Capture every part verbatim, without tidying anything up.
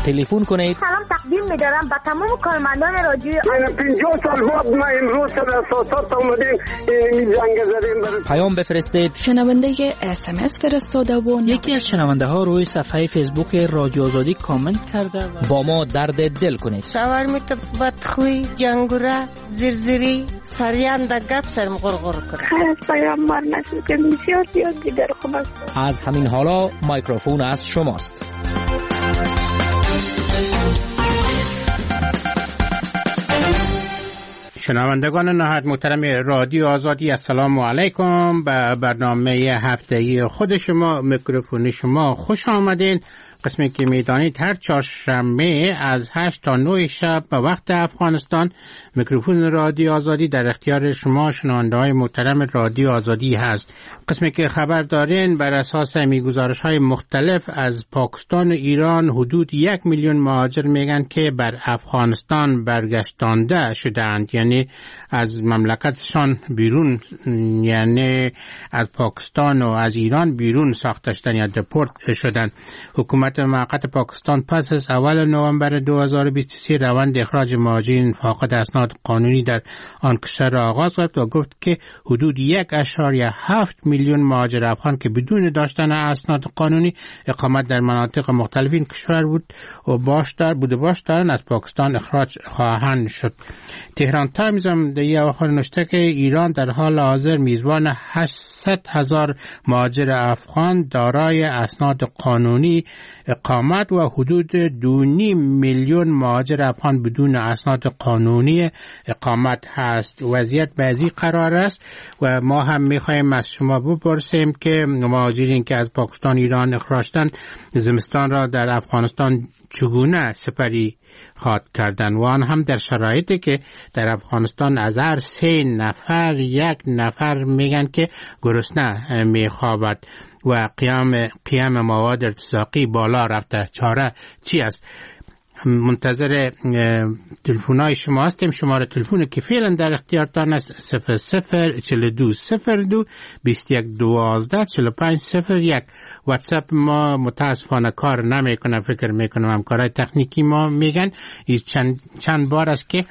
تلفن کنید. سلام تقدیم می‌دارم به تمام کارمندان رادیو. من پنجاه سال بعد ما امروز در اساسات اومدیم این جنگ زدیم. پیام بفرستید. شنونده اس ام اس فرستاده و یکی از شنونده ها روی صفحه فیسبوک رادیو آزادی کامنت کرده و با ما درد دل کنید. شاورمیت بدخوی جنگوره زرزری سریان دگت سرم غرغر کنه. خیلی پیامبر نشد که بسیار زیادی در خوب است. از همین حالا میکروفون از شماست. شنوندگان نهایت محترم رادیو آزادی، السلام علیکم. به برنامه هفتگی خود شما، میکروفون شما خوش آمدین. قسمی که میدانید هر چهارشنبه از هشت تا نه شب به وقت افغانستان میکروفون رادیو آزادی در اختیار شما شنونده های محترم رادیو آزادی هست. قسمی که خبر دارین بر اساس میگزارش های مختلف از پاکستان و ایران حدود یک میلیون مهاجر میگن که بر افغانستان برگشتانده شدند، یعنی از مملکتشان بیرون، یعنی از پاکستان و از ایران بیرون ساخته شدن یا دپورت شدن. حکومت موقت پاکستان پس از اول نوامبر دو هزار و بیست و سه روند اخراج مهاجرین فاقد اسناد قانونی در آن کشور را آغاز کرد و گفت که حدود یک اشاریه هفت میلیون مهاجر افغان که بدون داشتن اسناد قانونی اقامت در مناطق مختلف این کشور بود و باش دار بوده باش دارن از پاکستان اخراج خواهند شد. تهران تایمز هم در یه آخر نوشته که ایران در حال حاضر میزبان هشتصد هزار مهاجر افغان دارای اسناد قانونی اقامت و حدود دو و نیم میلیون مهاجر افغان بدون اسناد قانونی اقامت هست. وضعیت بعضی قرار است و ما هم میخوایم از شما بپرسیم که مهاجرین که از پاکستان ایران اخراج شدند زمستان را در افغانستان چگونه سپری خواهد کردن و آن هم در شرایطی که در افغانستان از هر سه نفر یک نفر میگن که گرسنه میخوابد و قیام قیام مواد ارتزاقی بالا رفته. چاره چی است؟ منتظر تلفن‌های شما هستیم. شماره تلفن که فعلا در اختیارتان است صفر صفر چهل و دو صفر دو بیست و یک دوازده چهل و پنج صفر یک. واتساپ ما متاسفانه کار نمیکنه، فکر میکنم همکارای تکنیکی ما میگن این چند چند بار است که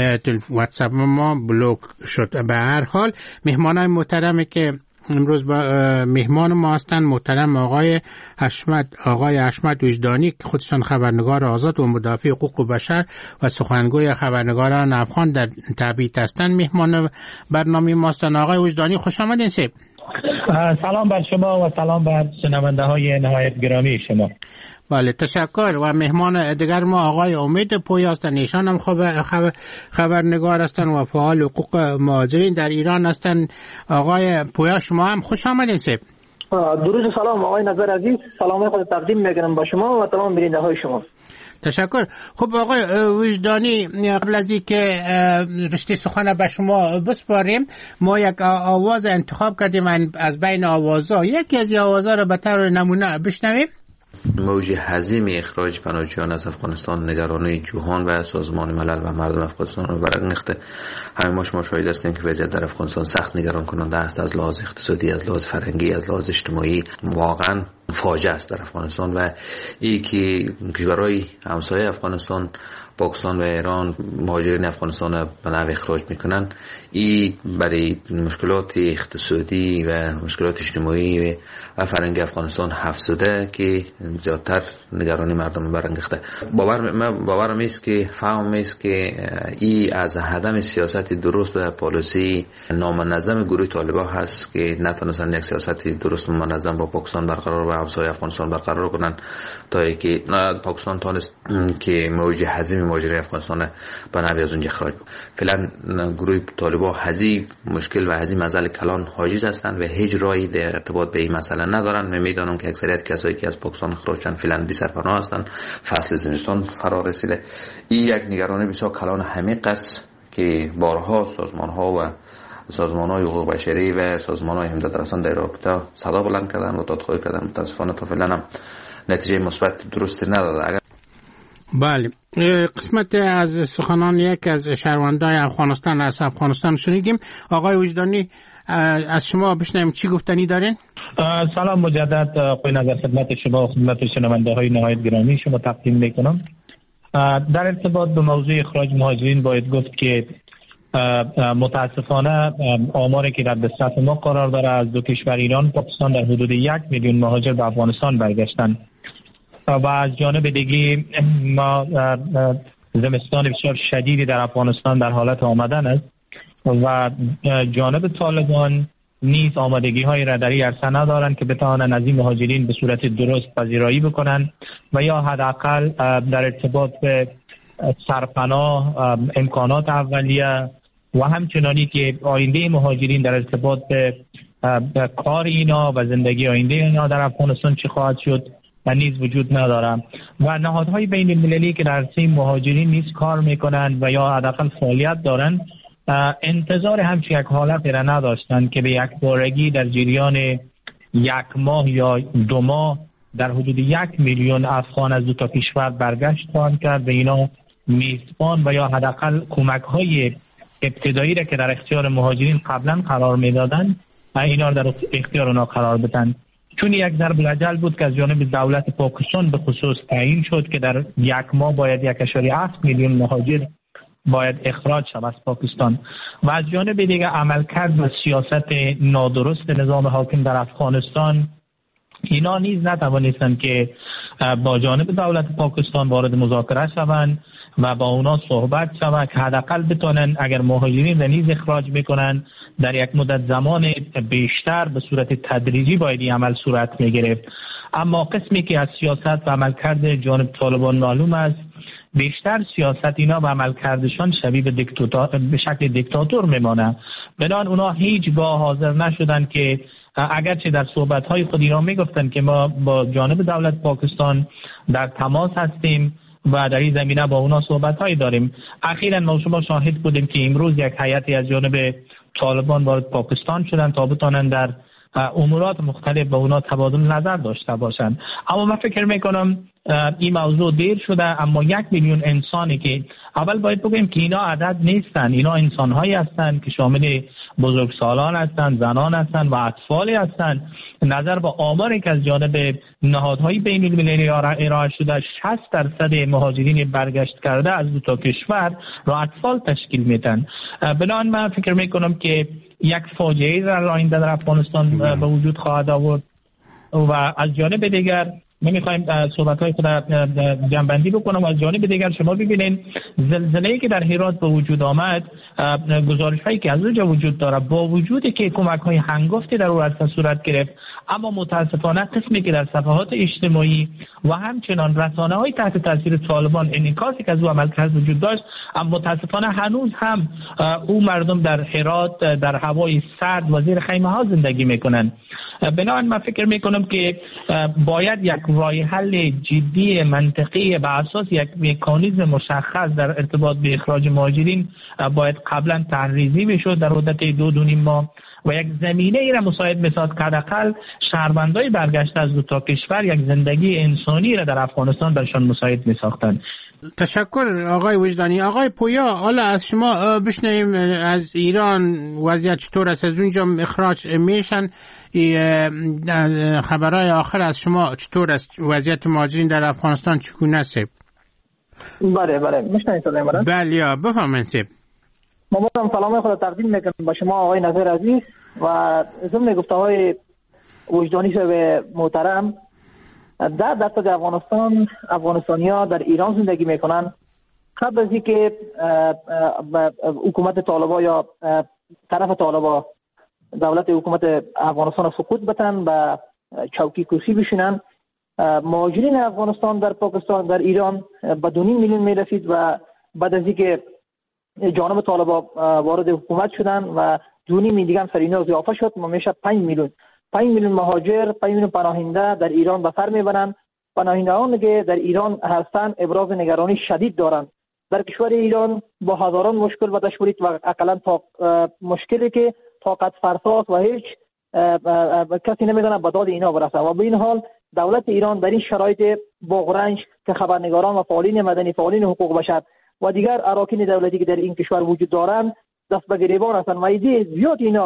واتساپ ما بلوک شد. به هر حال مهمانای محترمی که امروز با مهمان ما هستند محترم آقای حشمت آقای حشمت وجدانی که خودشان خبرنگار آزاد و مدافع حقوق بشر و سخنگوی خبرنگاران افغان در تبعید هستند. مهمان برنامه ما هستند. آقای وجدانی خوش آمدین. سیب سلام بر شما و سلام بر شنونده های نهایت گرامی شما. بله تشکر. و مهمان دیگر ما آقای امید پویا هستند. ایشان هم خبر خبرنگار هستند و فعال حقوق مهاجرین در ایران هستند. آقای پویا شما هم خوش آمدین. سیب درود و سلام آقای نظر عزیز، سلام خود تقدیم میکنم با شما و تمام بیننده های شما. تشکر. خب آقای وجدانی، قبل از اینکه رشته سخن به شما بسپاریم ما یک آواز انتخاب کردیم از بین آوازها. یکی از این آوازها رو به طور نمونه بشنویم. موج عظیم اخراج پناهجویان از افغانستان نگرانی جهان و سازمان ملل و مردم افغانستان رو برانگیخته. همه ما شما شاهد هستیم که وضعیت در افغانستان سخت نگران کننده است، از لحاظ اقتصادی، از لحاظ فرهنگی، از لحاظ اجتماعی. واقعا فاجعه است در افغانستان و این که کشورهای همسایه افغانستان پاکستان و ایران مهاجرین افغانستان به نحو اخراج میکنن. این برای مشکلات اقتصادی و مشکلات اجتماعی و فرهنگی افغانستان افزوده که زیادتر نگرانی مردم برانگیخته. باور من باورم است که فهم است که این از عدم سیاست درست و پالیسی نامنظم گروه طالبان هست که نتونستن یک سیاست درست و منظم با پاکستان برقرار و همسایه افغانستان برقرار کنن تا اینکه پاکستان تونست که موج عظیم مهاجرین افغانستان به نحوی از اونجا اخراج. فعلا گروه طالبان هزی مشکل و هزی مسئله کلان حاجز هستند و هیچ راهی در ارتباط به این مسئله ندارن. من میدانم که اکثریت کسایی که از پاکستان اخراج شدن فعلا بی سرپناه هستند. فصل زمستان فرا رسیده. این یک نگرانی بسیار کلان عمیق است که بارها سازمان ها و سازمان های حقوق بشری و سازمان های امداد رسان در رابطه صدا بلند کردن و دادخواهی کردن. متاسفانه تا فعلا هم نتیجه مثبت درستی نداده. اگر بله، قسمت از سخنان یک از شهروندان افغانستان از افغانستان شنیدیم. آقای وجدانی از شما بشنویم چی گفتنی دارین؟ سلام مجدد خوی نظر خدمت شما و خدمت شنونده های نهایت گرامی شما تقدیم میکنم. در ارتباط به موضوع اخراج مهاجرین باید گفت که متاسفانه آماری که در دسترس ما قرار داره از دو کشور ایران و پاکستان در حدود یک میلیون مهاجر به افغانستان برگشتن و از جانب دیگه ما زمستان بسیار شدیدی در افغانستان در حالت آمدن است و جانب طالبان نیز آمادگی های را در این عرصه ندارند که بتوانند از این مهاجرین به صورت درست پذیرایی بکنند و یا حداقل در ارتباط به سرپناه، امکانات اولیه و همچنانی که آینده مهاجرین در ارتباط به کار اینا و زندگی آینده اینا در افغانستان چه خواهد شد و نیز وجود ندارم و نهادهای بین المللی که در عرصه مهاجرین نیز کار میکنند و یا حداقل فعالیت دارند انتظار همچین یک حالت را نداشتند که به یک بارگی در جریان یک ماه یا دو ماه در حدود یک میلیون افغان از دو تا کشور برگشت خواهند کرد و اینا میزبان و یا حداقل کمک های ابتدایی را که در اختیار مهاجرین قبلا قرار میدادند اینا را در اختیار اونا قرار بدن. چون یک ضرب الاجل بود که از جانب دولت پاکستان به خصوص تعیین شد که در یک ماه باید یک اشاری هفت میلیون مهاجر باید اخراج شود از پاکستان و از جانب دیگه عملکرد و سیاست نادرست نظام حاکم در افغانستان اینا نیز نتوانستند که با جانب دولت پاکستان وارد مذاکره شوند و با اونا صحبت شود که حداقل بتونن اگر مهاجرین را نیز اخراج میکنن در یک مدت زمان بیشتر به صورت تدریجی باید این عمل صورت میگرفت. اما قسمی که از سیاست و عملکرد جانب طالبان معلوم است بیشتر سیاست اینا و عملکردشان شبیه به دیکتاتور به شکل دیکتاتور میمانه. بنابراین اونا هیچگاه حاضر نشدن که اگرچه در صحبت‌های خود اینا میگفتن که ما با جانب دولت پاکستان در تماس هستیم و در این زمینه با اونا صحبت‌هایی داریم. اخیراً ما شما شاهد بودیم که امروز یک هیئتی از جانب طالبان وارد پاکستان شدن تا بتونن در امورات مختلف با اونا تبادل نظر داشته باشند. اما من فکر میکنم این موضوع دیر شده. اما یک میلیون انسانی که اول باید بگیم که اینا عدد نیستن، اینا انسان‌هایی هستند که شامل بزرگسالان هستند، زنان هستند و اطفالی هستند. نظر به آماری که از جانب نهادهای بین المللی ارائه شده شصت درصد مهاجرین برگشت کرده از دو تا کشور را اطفال تشکیل میدن. بنابراین من فکر میکنم که یک فاجعه در آینده در افغانستان به وجود خواهد آورد و از جانب دیگر ما می‌خوایم صحبت‌های خود جمع‌بندی بکنم. از جانب دیگر شما ببینید زلزله‌ای که در هرات به وجود آمد، گزارش‌هایی که از اونجا وجود داره با وجودی که کمک‌های هنگفتی در اون عرصه صورت گرفت، اما متاسفانه قسمی که در صفحات اجتماعی و همچنان رسانه‌های تحت تاثیر طالبان انعکاسی که از او عملکرد وجود داشت، اما متاسفانه هنوز هم او مردم در هرات در هوای سرد و زیر خیمه‌ها زندگی می‌کنند. بنابراین من فکر می‌کنم که باید یک راه حل جدی منطقی به اساس یک مکانیزم مشخص در ارتباط به اخراج مهاجرین باید قبلا تحریزی بشود در مدت دو دو نیم ماه و یک زمینه ای را مساعد می‌سازد که حداقل شهروندای برگشته از دو تا کشور یک زندگی انسانی را در افغانستان برشان مساعد می‌ساختند. تشکر آقای وجدانی. آقای پویا، حالا از شما بشنویم از ایران وضعیت چطور است؟ از اونجا اخراج میشن؟ خبرهای آخر از شما چطور است؟ وضعیت مهاجرین در افغانستان چگونه است؟ بله بله میشنوید صدای من؟ بله یا بفرمایید. ما بازم سلام خود تقدیم میکنم با شما آقای نظر عزیز و ضمن گفته‌های وجدانی به محترم. در درصد افغانستان افغانستانی‌ها در ایران زندگی میکنن. قبل از اینکه حکومت طالبان یا طرف طالبان دولت حکومت افغانستان سقوط بتن و چوکی کرسی بشینن، مهاجرین افغانستان در پاکستان در ایران به دو نیم میلیون میرسید و بعد از اینکه جانب طالبان وارد حکومت شدن و دو نیم دیگه هم سر اینا اضافه شد، ما میشه پنج میلیون پنج میلیون مهاجر، پنج میلیون پناهنده در ایران به سر میبرند. پناهندگان که در ایران هستند ابراز نگرانی شدید دارند. در کشور ایران با هزاران مشکل و تشویق و اقلا تا مشکلی که طاقت فرساست و هیچ کسی نمیدونه به داد اینا برسه و به این حال دولت ایران در این شرایط بغرنج که خبرنگاران و فعالین مدنی، فعالین حقوق بشر و دیگر اراکین دولتی که در این کشور وجود دارند دست به گریبان هستند و ایده زیاد اینا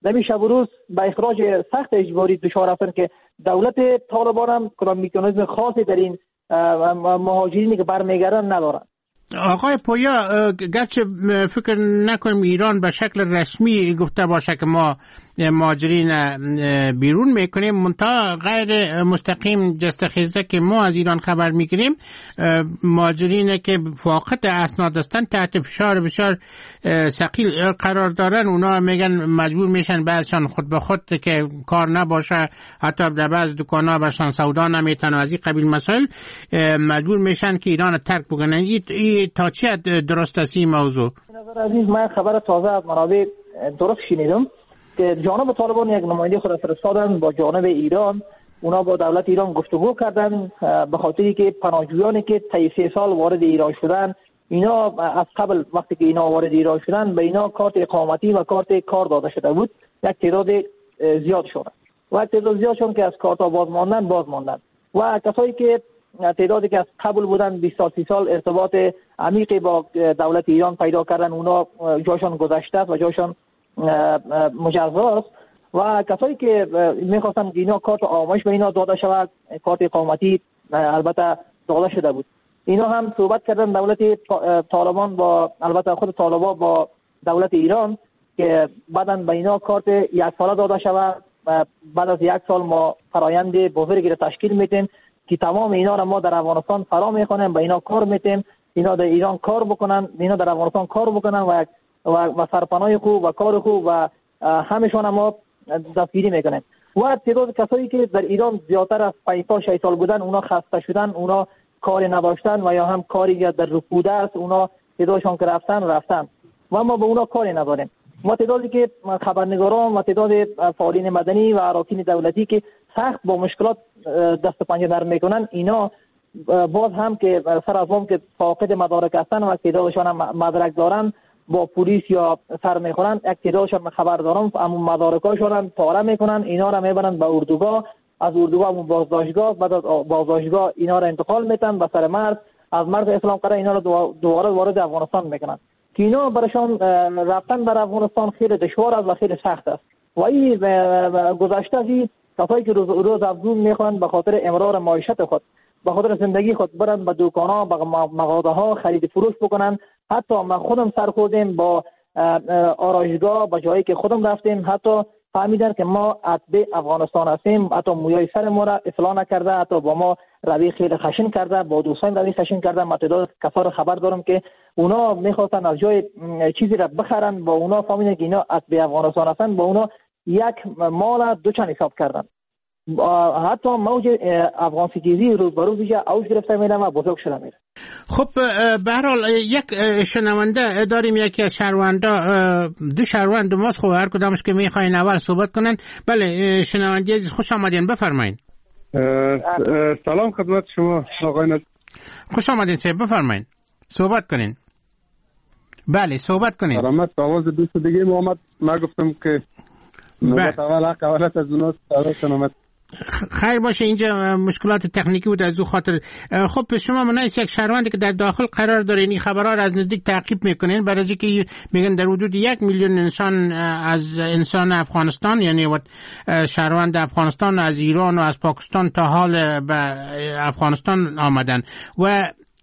نمی شب و روز به اخراج سخت اجباری دچار هستند که دولت طالبان هم کدام مکانیزم خاصی در این مهاجرینی که برمیگردن ندارند. آقای پویا، گرچه فکر نکنیم ایران به شکل رسمی گفته باشه که ما مهاجرین بیرون میکنیم، منتها غیر مستقیم جست خیزده که ما از ایران خبر میگیریم، مهاجرین که فاقد اسناد هستند تحت فشار بسیار ثقیل قرار دارن. اونا میگن مجبور میشن بعضشان خود به خود که کار نباشه، حتی در بعض دکان‌ها برشان سودا نمیتن و از این قبیل مسائل مجبور میشن که ایران ترک بکنن. این تا چه درست است این موضوع؟ نظر عزیز، من خبر تازه از منابع درست شنیدم که جانب طالبان یک نماینده خود فرستادن با جانب ایران. اونا با دولت ایران گفتگو کردن به خاطری که پناهجویانی که طی سه سال وارد ایران شدن، اینا از قبل وقتی که اینا وارد ایران شدن به اینا کارت اقامتی و کارت کار داده شده بود. یک تعداد زیاد شدن و یک تعداد زیاد شدن که از کارت باز ماندن باز ماندن و کسایی که تعدادی که از قبل بودن بیست سال سی سال ارتباط عمیقی با دولت ایران پیدا کردن، اونا جاشان گذشته است و جاشان مجزاست و کسایی که میخواستن اینا کارت آموزش به اینا داده شود، کارت اقامتی البته داده شده بود. اینا هم صحبت کردن دولت طالبان با البته خود طالبان با دولت ایران که بعداً به اینا کارت یک ساله داده شود. بعد از یک سال ما فرایند بزرگی را تشکیل میدیم که تمام اینا را ما در افغانستان فرا میخوانیم، به اینا کار میتیم، اینا در ایران کار بکنن، اینا در افغانستان کار بکنن و و سرپناه خوب و کار خوب و همشون ما دستگیری میکنیم. و تعداد کسایی که در ایران زیادتر از پنج تا شش سال بودن، اونا خسته شدن، اونا کاری نداشتن و یا هم کاری در رکوده است، اونا تعدادشون که رفتن رفتن و ما به اونا کاری نداریم. ما تعدادی که خبرنگاران و تعداد فعالین مدنی و اراکین دولتی که سخت با مشکلات دست و پنجه نرم میکنن، اینا باز هم که سر از هم که فاقد مدارک هستن و تعدادشان هم مدرک دارن با پلیس یا سر میخورن، یک تعدادشان خبر دارن اما مدارکاشون هم پاره میکنن، اینا را میبرن به اردوگاه، از اردوگاه همون بازداشتگاه، بعد از بازداشتگاه اینا را انتقال میتن به سر مرز، از مرز اسلام قره اینا را دوباره وارد افغانستان میکنن که اینا برشان رفتن در افغانستان خیلی دشوار است و خیلی سخت است. و این گذشته از این کسایی که روز روز افزون میخوان به خاطر امرار معیشت خود، به خاطر زندگی خود برن به دکان‌ها، به مغازه‌ها خرید فروش بکنن. حتی ما خودم سر خوردیم با آرایشگاه، با جایی که خودم رفتیم، حتی فهمیدن که ما اتباع افغانستان هستیم، حتی مویای سر ما را اصلاح نکرده، حتی با ما روی خیلی خشن کرده، با دوستان روی خشن کرده. من تعداد کسا رو خبر دارم که اونا میخواستن از جای چیزی را بخرن، با اونا فهمیدن که اینا اتباع افغانستان هستن، با اونا یک مال دو چند حساب کردن. حتی موج افغان ستیزی روز به روز اوج گرفته میره و بزرگ شده میره. خب به هر حال یک شنونده داریم، یکی از شهروندا، دو شهروند ماست، خب هر کدامش که میخواین اول صحبت کنن. بله شنونده عزیز، خوش آمدین، بفرمایید. سلام خدمت شما آقای نجم. خوش آمدین صاحب، بفرمایید صحبت کنین. بله صحبت کنین. سلامت. آواز دوست دیگه محمد، من گفتم که نوبت اول حق اولت از اوناست. سلامت. خیر باشه، اینجا مشکلات تکنیکی بود از او خاطر. خب شما منایس یک شهروندی که در داخل قرار دارین، این خبرها را از نزدیک تعقیب میکنین، برای اینکه میگن در حدود یک میلیون انسان از انسان افغانستان، یعنی شهروند افغانستان از ایران و از پاکستان تا حال به افغانستان آمدن و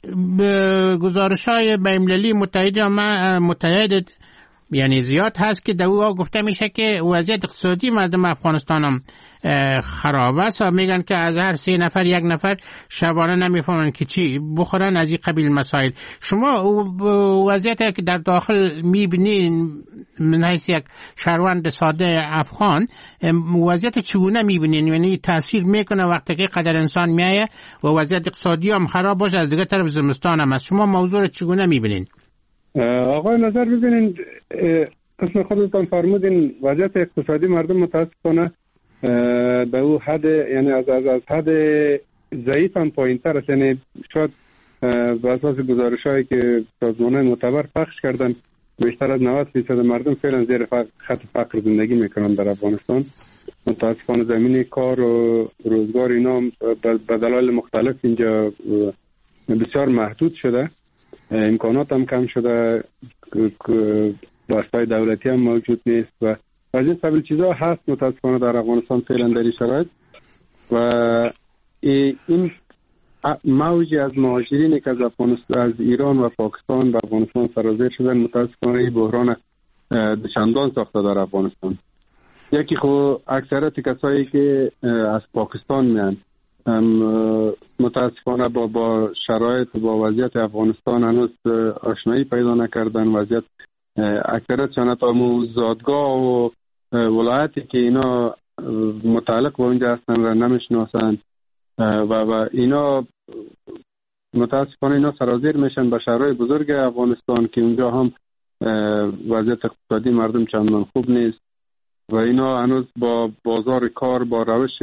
گزارش‌های بین‌المللی متحد متحد یعنی زیاد هست که در او گفته میشه که وضعیت اقتصادی مردم افغانستان هم خراب است و میگن که از هر سه نفر یک نفر شبانه نمیفهمن که چی بخورن، از این قبیل مسائل. شما وضعیتی که در داخل میبینین من حیث یک شهروند ساده افغان، وضعیت چگونه میبینین؟ یعنی تاثیر میکنه وقتی که قدر انسان میایه و وضعیت اقتصادی هم خراب باشه، از دیگه طرف زمستان هم است. شما موضوع چگونه میبینین؟ آقای نظر ببینید، قسم خودتان فرمودین وضعیت اقتصادی مردم متاسفانه به او حد، یعنی از از, از حد ضعیف هم پایین تر است. یعنی شاید به اساس گزارش هایی که سازمان معتبر پخش کردن بیشتر از نود درصد مردم فعلا زیر خط فقر زندگی میکنن در افغانستان. متاسفانه زمین کار و روزگار اینا به دلایل مختلف اینجا بسیار محدود شده، امکانات هم کم شده، بستای دولتی هم موجود نیست و و از این سبیل چیزا هست متاسفانه در افغانستان فعلا در این شرایط. و این موجی از مهاجرینی که از افغانستان، از ایران و پاکستان به افغانستان سرازیر شدن، متاسفانه این بحران چندان ساخته در افغانستان. یکی خو اکثریت کسایی که از پاکستان میان متاسفانه با با شرایط با وضعیت افغانستان هنوز آشنایی پیدا نکردن. وضعیت اکثریتشان تا زادگاه و ولایتی که اینا متعلق با اونجا هستن را نمیشناسن و و اینا متاسفانه اینا سرازیر میشن به شهرهای بزرگ افغانستان که اونجا هم وضعیت اقتصادی مردم چندان خوب نیست و اینا هنوز با بازار کار، با روش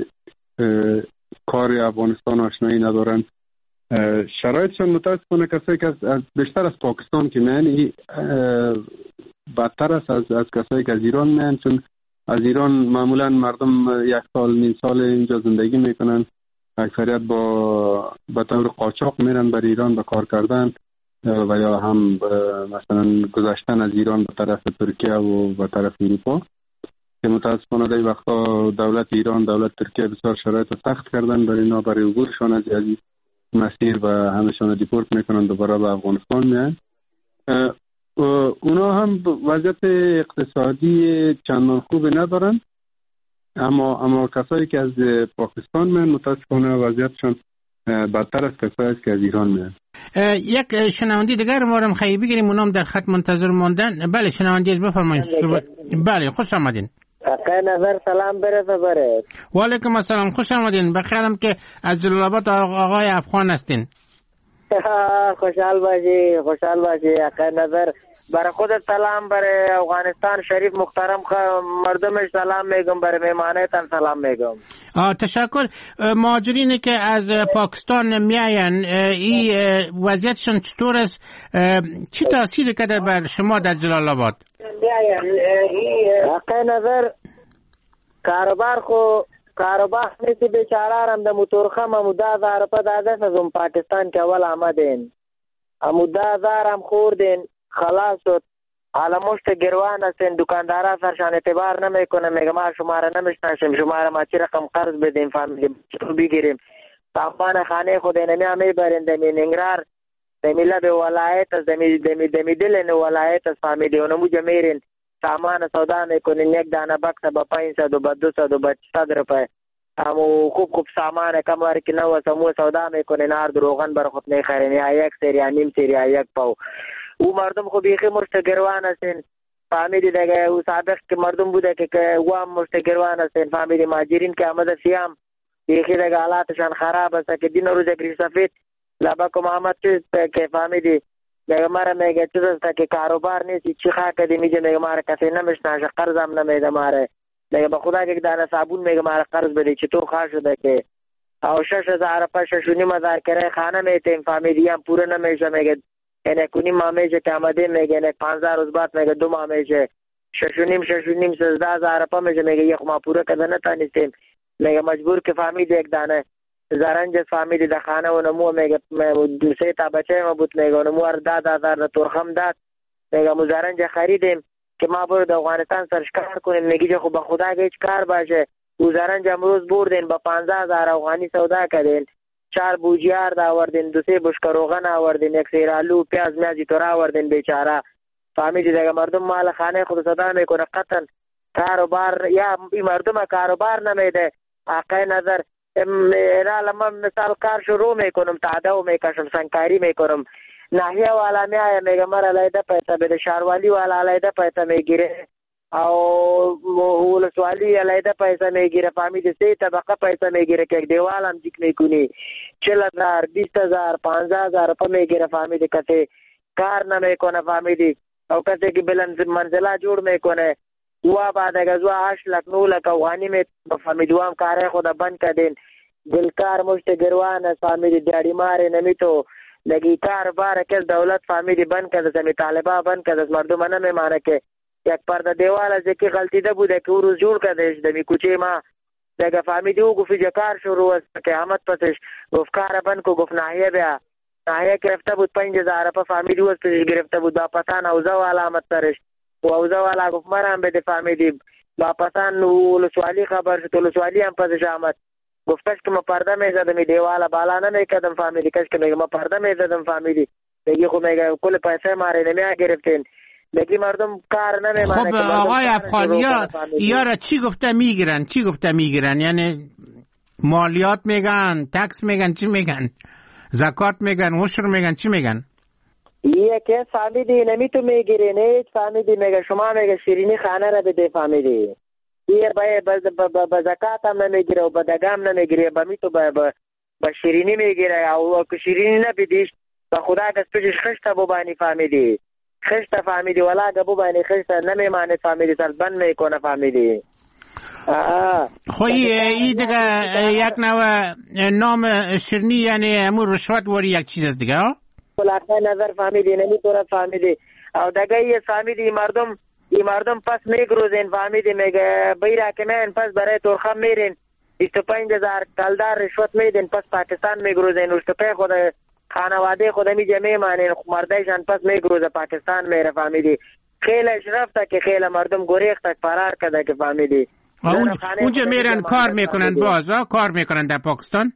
کار افغانستان آشنایی ندارن. شرایطشان متاسفانه کسایی که از بیشتر از پاکستان که میان بدتر است از از کسایی که از ایران میان، چون از ایران معمولا مردم یک سال نیم سال اینجا زندگی میکنن، اکثریت با به طور قاچاق میرن بر ایران به کار کردن و یا هم مثلا گذشتن از ایران به طرف ترکیه و به طرف اروپا که متاسفانه در وقتا دولت ایران، دولت ترکیه بسیار شرایط سخت کردن برای اینا، برای عبورشان از این مسیر و همشان دیپورت میکنن دوباره به افغانستان میان. اونا هم وضعیت اقتصادی چندان خوب ندارن، اما اما کسایی که از پاکستان میان متاسفانه وضعیتشان بدتر از کسایی که از ایران میان. یک شنونده دیگر ما رو خیلی بگیریم، اونام در خط منتظر موندن. بله شنونده بفرمایید. بله خوش آمدین. آقای نظر سلام برسه بره. و علیکم السلام، خوش آمدین. بخیرم که از جلال آباد آقای افغان هستین. خوشحال باشی، خوشحال باشی آقای نظر. برای خودت سلام، برای افغانستان شریف محترم مردمش سلام میگم، برای مهمانیتان سلام میگم. آه تشکر. مهاجرینی که از پاکستان میاین این وضعیتشون چطور است؟ چی تاثیر کرده بر شما در جلال آباد؟ آقای نظر کاروبار خو کاروبار نیستی بیچاره هم د موتورخم اموده هزار روپه داده از اون پاکستان که اول آمدین اموده هزار هم خوردین خلاص شد. حالا مشت گروان هستین، دکاندارا سرشان اعتبار نمیکنه، میگه ما شما را نمیشناسیم، شما را ما چی رقم قرض بدیم فهمیدی بگیریم. سامان خانه خود اینمی هم میبرین دمی ننگرار دمی لب ولایت است، دمی دمی دمی دل ولایت است فهمیدی. اونموجه میرین سامان سودا میکنین، یک دانه بکس با پانصد و با دوصد و با صد روپه همو خوب خوب سامان کمواری که نو سمو سودا میکنین، هر روغن بر خود میخرین، یا یک سری یا نیم سری یا یک پاو. او مردم خو بیخی مشتگروان هستین فهمیدی دیگه. او سابق که مردم بوده که او هم مشتگروان هستین فهمیدی. ماجرین که آمده سیام بیخی دیگه حالاتشان خراب است که دین روز گریش سفید لبک محمد چیز که فهمیدی دیگه ماره میگه چیز است که کاروبار نیست چی خواه کدی میگه میگه ماره کسی نمیشناشه، قرض هم نمیده ماره میگه به خدا که دانه صابون میگه ماره قرض بده چی تو خواه شده که او شش هزار پا شش و نیم هزار کرای خانه میتیم فهمیدی هم پوره نمیشه میگه اینه کنی ماه میشه که آمده میگه اینه پانزده روز بعد میگه دو ماه میشه شش و نیم شش و نیم سزده هزار پا میشه میگه یک ماه پوره کده نتانیستیم میگه مجبور که فهمیدی یک دانه زرنج فهمیدی در خانه و نمو میگه دو سه تا بچه ما بود میگه نمو هر داد هزار تورخم داد میگه مو زرنج خریدیم که ما برو در افغانستان سرشکار کنیم میگه خب به خدا که هیچ کار باشه. او زرنج امروز بردین با پانزده هزار افغانی سودا کردین، چهار بوجیار دا آوردین، دو سه بشک روغن آوردین، یک سیر آلو پیاز میازی تورا آوردین بیچاره فهمیدی دیگه. مردم مال خانه خود صدا میکنه قطن کاروبار یا این مردم کاروبار نمیده. آقای نظر اینا من مثال کار شروع میکنم تعداو میکشم سنگکاری میکنم، ناحیه والا میایه میگه مرا علیده پیسه بده، شهروالی والا علیده پیسه میگیره او ولسوالی علیده پیسه میگیره فهمیدی. سه طبقه پیسه میگیره که دیوال هم جیک میکنی چل هزار بیست هزار پانزده هزار روپه میگیره فهمیدی. کسی کار نمیکنه فهمیدی او کسی که بلند منزله جور میکنه او بعد اگه زو هشت لک نو لک افغانی می فهمیدی هم کاره خود بند کردین. دلکار مشت گروان فهمیدی دیاری ماره نمیتو لگی کار باره که دولت فهمیدی بند کرده سمی طالبا بند کرده مردم نمیمانه که یک پرده دیوال از یکی غلطی ده بوده که او روز جور کردهش دمی کوچه ما دیگه فهمیدی او گفتی جه کار شروع است که همت پسش گفت کار بند کو گفت ناحیه بیا ناحیه گرفته بود پنج هزار پا فهمیدی او از پسش گرفته بود با پتان اوزه و علامت سرش حوزه والا گفت مرا هم بده فهمیدی. واپسان ولسوالی خبر شد، ولسوالی هم پسش آمد، گفتش که ما پرده میزدم دیوالا بالا نمیکردم فهمیدی، کش که میگه ما پرده میزدم فهمیدی، میگی خب میگه کل پیسه ماره نمی گرفتین، میگی مردم کار نمیمانه. خب آقای افغان یا یارا چی گفته میگیرن چی گفته میگیرن یعنی مالیات میگن، تکس میگن، چی میگن، زکات میگن، عشر میگن، چی میگن؟ یکی فهمیدی نمیتو میگیری نه فهمیدی، میگه شما میگه شیرینی خانه را بده فهمیدی، دیر باید با زکات هم نمیگیره و با دگم نمیگیره، با میتو با شیرینی میگیره او که شیرینی نبیدیش با خدا گستوجش خشت ببانی فهمیدی، خشت فهمیدی ولا گبو بانی خشت نمیمانه فهمیدی، سر بند میکنه فهمیدی. خوی ای دیگه یک نوع نام شیرینی یعنی امور رشوت وری یک چیز است دیگه ها؟ خلاصه نظر فهمیدی نمیتونه فهمیدی او دگه یه فهمیدی مردم ای مردم پس میگروزین فهمیدی، میگه بیره که من پس برای ترخم میرین بیست و پنج هزار کلدار رشوت میدین پس پاکستان میگروزین اشتپه خود خانواده خود میجه میمانین مردایشان پس میگروزه پاکستان میره فهمیدی، خیلش رفته که خیل مردم گریخته فرار کرده که فهمیدی. اونجا میرن کار میکنن باز ها کار میکنن در پاکستان؟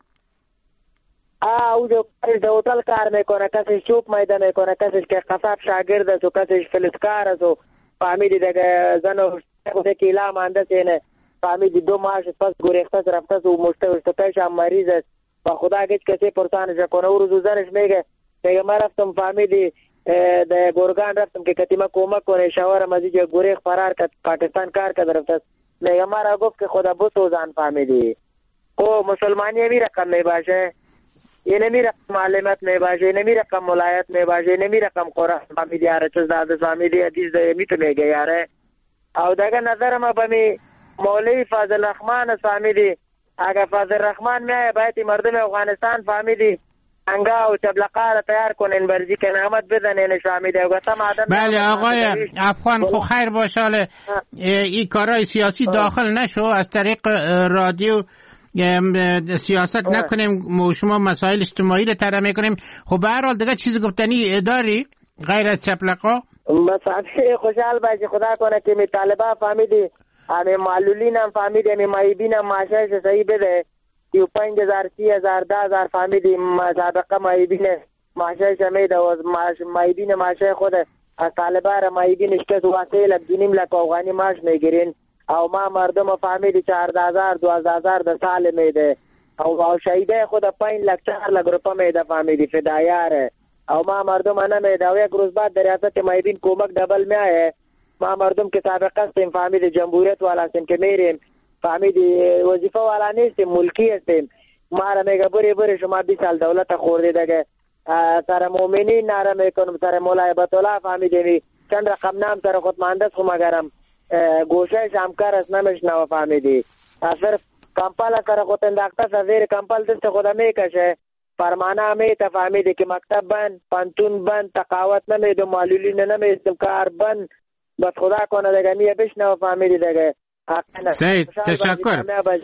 آه اونجا کسیش در هتل کار میکنه، کسیش چوب میده میکنه، کسیش که قصاب شاگرد است و کسیش فلسکار است و فهمیدی دیگه زن و خود که ایلا مانده سینه فهمیدی دو ماهش پس گریخته رفته و مشته و اشتپیش هم مریض است و خدا هیچ کسی پرسانش کنه. او روزو زنش میگه میگه من رفتم فهمیدی در گرگان رفتم که کتیما کمک کنه شوارم از اینجا گریخ فرار کرد پاکستان کار کرد رفته، میگه مرا گفت که خدا بسوزان فهمیدی. او مسلمانی همی رقم می باشه، یه نمی رقم معلمت می باشه، نمی رقم ملایت می باشه، نمی رقم قرآن فهمیدی یاره چیز داده فهمیدی حدیث ده می تو میگه یاره. او دیگه نظر ما بمی مولوی فاضل رحمان فهمیدی، اگه فاضل رحمان میایه باید مردم افغانستان فهمیدی انگا و تبلقه را تیار کنین برزی که نامت بدنین فهمیدی. بله آقای افغان خو خیر باشه، این کارهای سیاسی داخل نشو، از طریق رادیو سیاست نکنیم و شما مسائل اجتماعی رو طرح میکنیم. خب به هر حال دیگه چیز گفتنی داری غیر از چپلقا؟ مسئله خوشحال باشی خدا کنه که می طالبه فهمیدی همه معلولین هم فهمیدی همه مایبین هم معاشش صحیح بده سی و پنج هزار سی هزار ده هزار فهمیدی سابقه مایبین معاشش میده و مایبین معاشه خود از طالبه را مایبینش کس واسه لک دونیم لک افغانی معاش میگیرین او ما مردم فهمیدی چهارده هزار دوازده هزار در سال میده او شهیده خود پنج لک چهار لک روپا میده فهمیدی فدایاره او ما مردم نمیده و یک روز بعد در ریاست مایبین کمک دبل میایه ما مردم که سابقه هستیم فهمیدی جمهوریت والا هستیم که میریم فهمیدی وظیفه والا نیستیم ملکی هستیم ما را میگه بری بری شما بیست سال دولت خورده دیگه سر مومنین ناره میکنم سر مولای بطوله فهمیدی چند رقم نام سر خود مهندس خو مگرم گوشه شمکر است نمیشنو فهمیدی صرف کمپل سر خود انداخته سویر کمپل دست خود میکشه فرمانه میته فهمیدی که مکتب بند پانتون بند تقاوت نمیده معلولین نمیستم کار بند بس خدا کنه دیگه میه بشنو فهمیدی دیگه سید تشکر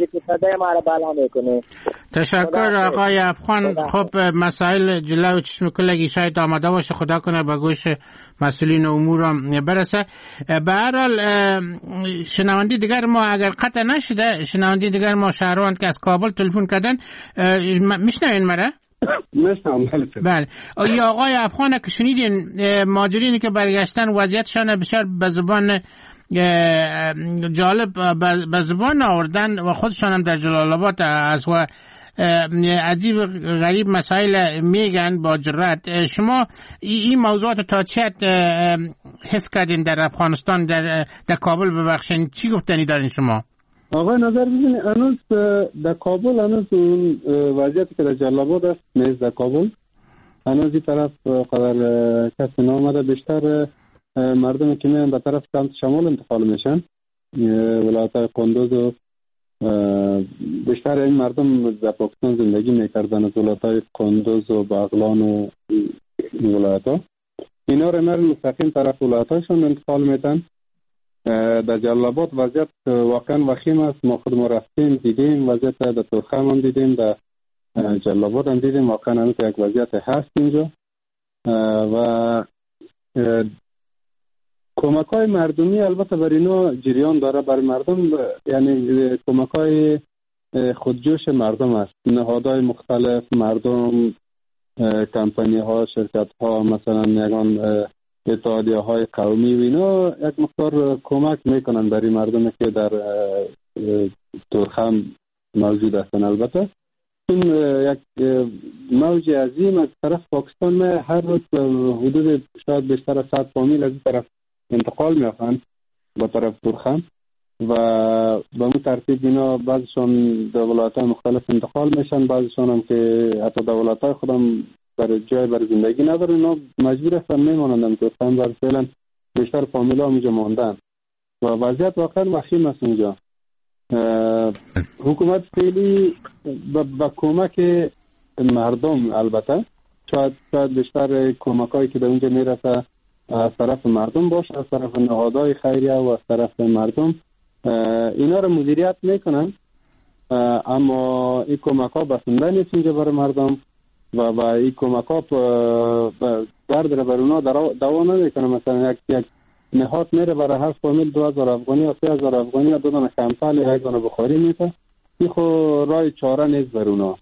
تشکر آقای افغان. خب مسائل جلو چشم کلگی شاید آماده باشه خدا کنه به گوش مسئولین امور برسه. به هر حال شنوندی دیگر ما اگر قطع نشده شنوندی دیگر ما شهروند که از کابل تلفن کردن میشنوین مرا؟ میشنوم. بله یا آقای افغان که شنیدین مهاجرینی که برگشتن وضعیتشان بسیار به زبان جالب به زبان آوردن و خودشان هم در جلال آباد از و عجیب غریب مسائل میگن با جرأت. شما این موضوعات تا چه حس کردین در افغانستان در, در کابل ببخشین چی گفتنی دارین شما؟ آقای نظر ببینید هنوز در کابل هنوز اون وضعیتی که در جلال آباد است نیست. در کابل هنوز این طرف قدر کسی نامده، بیشتر مردم که میان به طرف سمت شمال انتقال میشن ولایت کندوز و بیشتر این مردم در پاکستان زندگی میکردن از ولایت کندوز و بغلان و ولایت ها اینا رو میرن مستقیم طرف ولایت هاشون انتقال میدن. در جلال آباد وضعیت واقعا وخیم است. ما خود ما رفتیم دیدیم وضعیت در ترخم هم دیدیم در جلال آباد هم دیدیم واقعا هنوز یک وضعیت هست اینجا و کمک های مردمی البته برای اینا جریان داره، برای مردم یعنی کمک های خودجوش مردم است. نهادهای مختلف، مردم، کمپانی ها، شرکت ها، مثلا یگان اتحادیه های قومی و اینا یک مقدار کمک میکنن برای مردم که در تورخم موجود هستن. البته این یک موج عظیم از طرف پاکستان می هر روز حدود شاید بیشتر از صد فامیل از این طرف انتقال میافن با طرف تورخم و به اون ترتیب اینا بعضشان دولت های مختلف انتقال میشن، بعضشان هم که حتی دولت های خودم برای جای برای زندگی نداره، اینا مجبور هستن میمانند تورخم و فعلا بیشتر فامیل ها اونجا ماندن و وضعیت واقعا وخیم است اونجا. حکومت فعلی با کمک مردم البته شاید شاید بیشتر کمک هایی که به اونجا میرسه از طرف مردم باشه، از طرف نهادهای خیریه و از طرف مردم اینا رو مدیریت میکنن، اما این کمک ها بسنده نیست اینجا برای مردم و با این کمک ها درد رو برای اونا دوا نمیکنه. مثلا یک یک نهاد میره برای هر فامیل دو هزار افغانی یا سه هزار افغانی یا دو دانه کمپل یا یک دانه بخاری میده، این خو رای چاره نیست برای اونا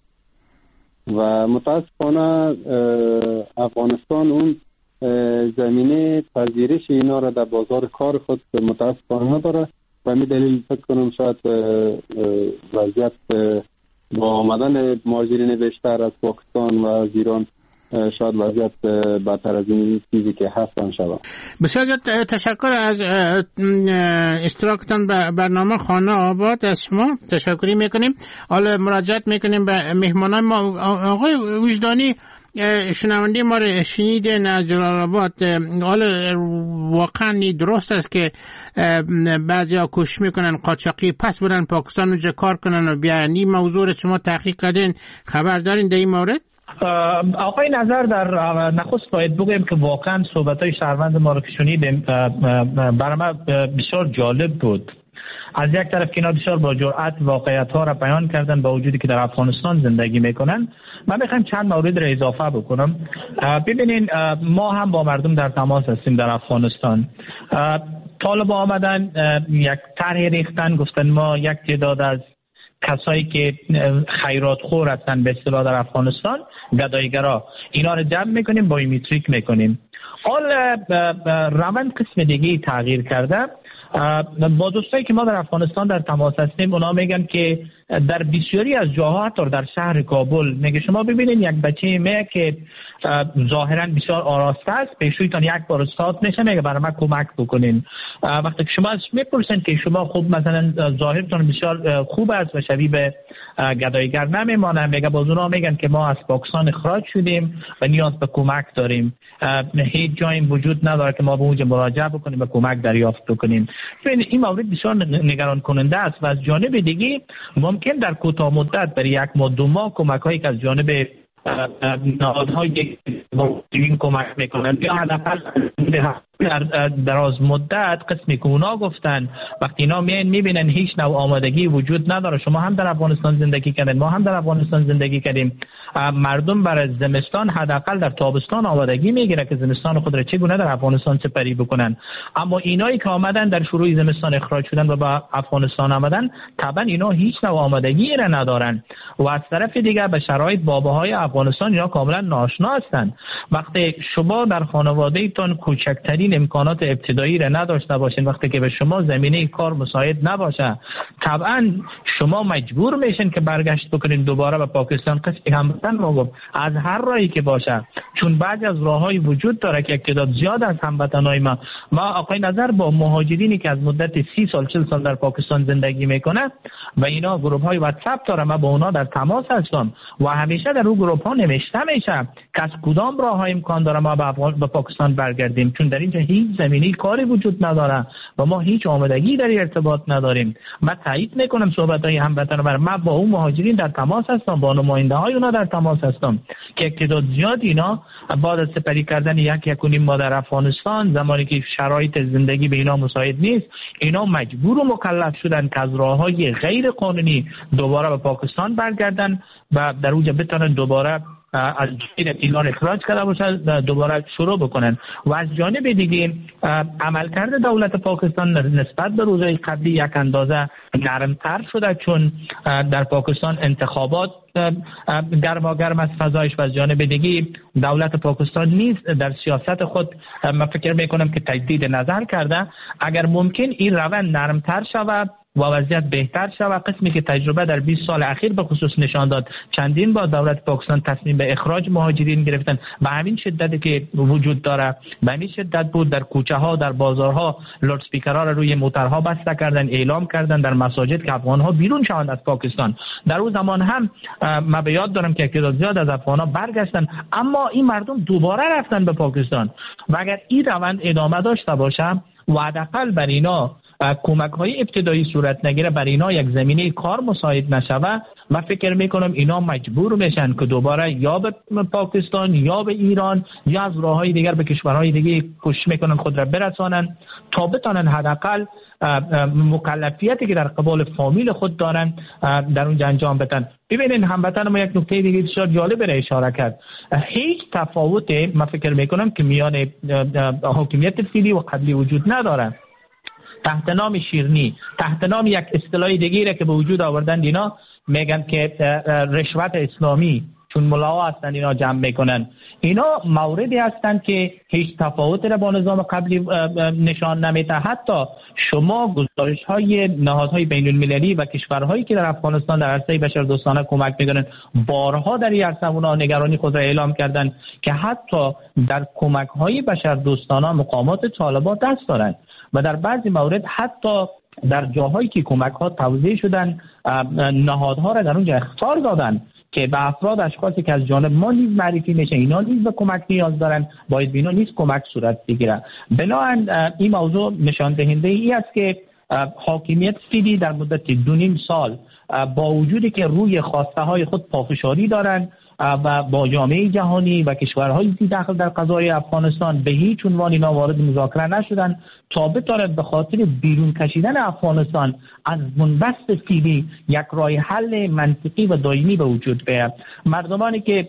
و متاسفانه افغانستان اون زمینه پذیرش اینا را در بازار کار خود متاسفانه نداره و می دلیل فکر کنم شاید وضعیت با آمدن مهاجرین بیشتر از پاکستان و از ایران شاید وضعیت بدتر از این چیزی که هستن شود. بسیار تشکر از اشتراکتان به برنامه خانه آباد. از شما تشکری میکنیم. حالا مراجعت میکنیم به مهمانان ما. آقای وجدانی، شنونده ما رو شنیدین از جلال آباد، حالا واقعا درست است که بعضی ها کوشش میکنن قاچاقی پس برن پاکستان اونجا کار کنن و بیان. این موضوع رو شما تحقیق کردین، خبر دارین در این مورد؟ آقای نظر در نخست باید بگویم که واقعا صحبت‌های شهروند ما رو که شنیدیم برای من بسیار جالب بود. از یک طرف که اینا بسیار با جرأت واقعیت‌ها را بیان کردن با وجودی که در افغانستان زندگی میکنن. من میخوام چند مورد را اضافه بکنم. ببینین ما هم با مردم در تماس هستیم در افغانستان. طالب آمدن یک طرح ریختن، گفتن ما یک تعداد از کسایی که خیرات خور هستن به اصطلاح در افغانستان، گداییگرا، اینا رو جمع میکنیم، بایومتریک میکنیم. حال روند قسم دیگه تغییر کرده. با دوستایی که ما در افغانستان در تماس هستیم اونا میگن که در بسیاری از جاها حتی در شهر کابل میگه شما ببینید یک بچه میگه که ظاهرا بسیار آراسته است، پیشویتان یک بار استاد میشه میگه برای من کمک بکنین. وقتی که شما از میپرسن که شما خوب مثلا ظاهرتون بسیار خوب است و شبیه به گداییگر نمیمانه، میگه باز اونا میگن که ما از پاکستان اخراج شدیم و نیاز به کمک داریم، هیچ جایی وجود نداره که ما به اونجا مراجعه بکنیم و کمک دریافت بکنیم. این مورد بسیار نگران کننده است و از جانب دیگه ممکن در کوتاه مدت برای یک ماه دو ماه کمک هایی که از جانب نهادهای این کمک میکنن یا حداقل در دراز مدت قسمی که اونا گفتن وقتی اینا میان میبینن هیچ نوع آمادگی وجود نداره. شما هم در افغانستان زندگی کردین، ما هم در افغانستان زندگی کردیم. مردم برای زمستان حداقل در تابستان آمادگی میگیره که زمستان خود را چگونه در افغانستان سپری بکنن، اما اینایی که آمدن در شروع زمستان اخراج شدن و به افغانستان آمدن طبعا اینا هیچ نوع آمادگی را ندارن و از طرف دیگه به شرایط باباهای افغانستان اینا کاملا ناآشنا هستند. وقتی شما در خانوادهتون کوچکترین امکانات ابتدایی را نداشته باشین، وقتی که به شما زمینه کار مساعد نباشه، طبعا شما مجبور میشین که برگشت بکنین دوباره به پاکستان. قصدی هموطن ما گفت از هر راهی که باشه، چون بعضی از راههای وجود داره که یک تعداد زیاد از هموطنای ما ما آقای نظر با مهاجرینی که از مدت سی سال چهل سال در پاکستان زندگی میکنه و اینا گروه های واتساپ داره، ما با اونا در تماس هستم و همیشه در اون گروه ها نوشته میشه که از کدام راههای امکان داره ما به پاکستان برگردیم، چون در اینجا هیچ زمینه کاری وجود نداره و ما هیچ آمادگی در ارتباط نداریم. من تایید میکنم صحبت‌های هموطنان بر ما با اون مهاجرین در تماس هستم، با نماینده های اونا در تماس هستم که یک تعداد زیاد اینا بعد از سپری کردن یک یک و نیم ماه در افغانستان، زمانی که شرایط زندگی به اینا مساعد نیست، اینا مجبور و مکلف شدن که از راههای غیر قانونی دوباره به پاکستان برگردن و در اونجا بتونن دوباره از ایران اخراج کرده باشد دوباره شروع بکنن. و از جانب دیگه عملکرد دولت پاکستان نسبت به روزهای قبلی یک اندازه نرمتر شده، چون در پاکستان انتخابات گرماگرم از فضایش و از جانب دیگه دولت پاکستان نیز در سیاست خود من فکر میکنم که تجدید نظر کرده. اگر ممکن این روند نرمتر شود و وضعیت بهتر شود، قسمی که تجربه در بیست سال اخیر به خصوص نشان داد، چندین بار دولت پاکستان تصمیم به اخراج مهاجرین گرفتن به همین شدتی که وجود داره، به همین شدت بود در کوچه ها، در بازارها لارد اسپیکرها را روی موترها بسته کردن، اعلام کردن در مساجد که افغان ها بیرون شوند از پاکستان. در اون زمان هم من به یاد دارم که تعداد زیاد از افغان ها برگشتن، اما این مردم دوباره رفتن به پاکستان. و اگر این روند ادامه داشته باشه و حداقل بر اینا کمک های ابتدایی صورت نگیره، بر اینا یک زمینه کار مساعد نشوه، من فکر میکنم اینا مجبور میشن که دوباره یا به پاکستان یا به ایران یا از راههای دیگر به کشورهای دیگه کوشش میکنن خود را برسانن تا بتونن حداقل مکلفیتی که در قبال فامیل خود دارن در اونجا انجام بدن. ببینید هموطن ما یک نکته دیگه بسیار جالب را اشاره کرد. هیچ تفاوت من فکر میکنم که میان حاکمیت فعلی و قبلی وجود نداره. تحت نام شیرنی، تحت نام یک اصطلاح دیگه که به وجود آوردن، اینا میگن که رشوت اسلامی، چون ملاها هستن اینا جمع میکنن. اینا موردی هستند که هیچ تفاوتی را با نظام قبلی نشان نمیده. حتی شما گزارش های نهادهای بین المللی و کشورهایی که در افغانستان در عرصه بشردوستانه کمک میکنن بارها در این عرصه اونا نگرانی خود را اعلام کردن که حتی در کمک های بشردوستانه مقامات طالبان دست دارند و در بعضی مورد حتی در جاهایی که کمک ها توزیع شدن نهادها را در اونجا اخطار دادن که به افراد اشخاصی که از جانب ما نیز معرفی میشه اینا نیز به کمک نیاز دارن، باید بینا نیز کمک صورت بگیره. بنابراین این موضوع نشان دهنده ای است که حاکمیت فعلی در مدت دو نیم سال با وجودی که روی خواسته های خود پافشاری دارن و با جامعه جهانی و کشورهای زیر دخل در قضای افغانستان به هیچ عنوان اینا وارد مذاکره نشدن تا بتواند به خاطر بیرون کشیدن افغانستان از بنبست فعلی یک راه حل منطقی و دائمی به وجود بیاید. مردمانی که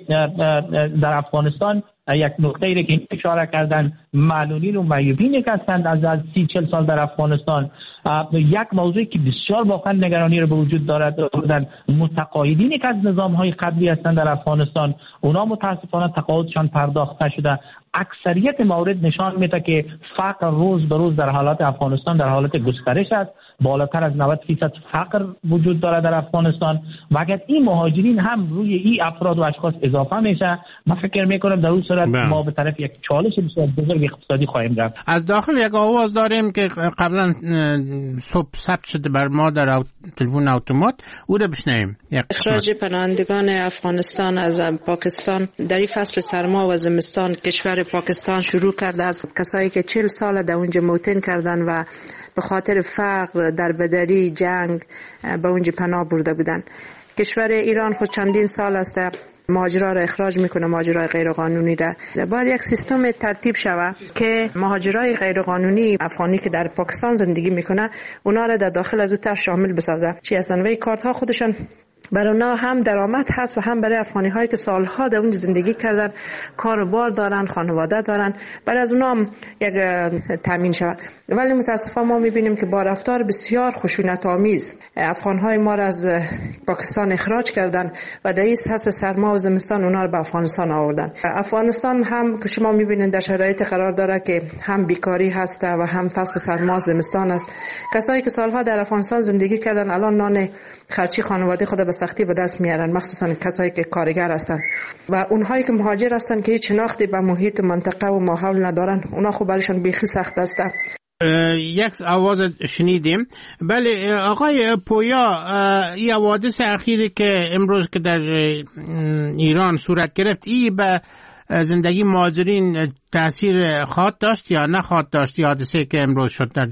در افغانستان یک نقطه‌ای را که اشاره کردن معلولین و معیوبین که هستند از از سی چل سال در افغانستان، یک موضوعی که بسیار واقعا نگرانی را به وجود دارد بودن متقاعدینی که از نظام‌های قبلی هستند در افغانستان، اونا متاسفانه تقاعدشان پرداخت نشده. اکثریت موارد نشان میده که فقر روز به روز در حالات افغانستان در حالت گسترش است، بالاتر از نود درصد فقر وجود دارد در افغانستان و اگر این مهاجرین هم روی این افراد و اشخاص اضافه میشه، من فکر میکنم در اون صورت بله. ما به طرف یک چالش بسیار بزرگ اقتصادی خواهیم رفت. از داخل یک آواز داریم که قبلا صبح ثبت شده بر ما در تلفن اتومات، او رو بشنویم. اخراج پناهندگان افغانستان از پاکستان در این فصل سرما و زمستان کشور پاکستان شروع کرده از کسایی که چهل سال در اونجا موطن کردن و به خاطر فقر، دربدری، جنگ به اونجا پناه برده بودن. کشور ایران خود چندین سال است مهاجرا را اخراج میکنه، مهاجرای غیر قانونی را. باید یک سیستم ترتیب شود که مهاجرای غیر قانونی افغانی که در پاکستان زندگی میکنه اونا را در داخل از او تر شامل بسازه. چی هستن و این کارت ها خودشان برای اونا هم درآمد هست و هم برای افغانی هایی که سالها در اون زندگی کردن، کار و بار دارن، خانواده دارن، برای از اونا هم یک تامین شود. ولی متاسفانه ما میبینیم که با رفتار بسیار خشونت آمیز افغان های ما را از پاکستان اخراج کردن و در این فصل سرما و زمستان اونا رو به افغانستان آوردن. افغانستان هم که شما میبینید در شرایط قرار داره که هم بیکاری هست و هم فصل سرما و زمستان است. کسایی که سالها در افغانستان زندگی کردن الان نان خرچی خانواده خود به سختی به دست میارن، مخصوصا کسایی که کارگر هستن و اونهایی که مهاجر هستن که هیچ شناختی به محیط منطقه و ماحول ندارن، اونا خب برایشون بیخی سخت است. یک آواز شنیدیم. بله آقای پویا، این حوادث اخیری که امروز که در ایران صورت گرفت، این به زندگی مهاجرین تاثیر خواهد داشت یا نخواهد داشت؟ حادثه که امروز شد در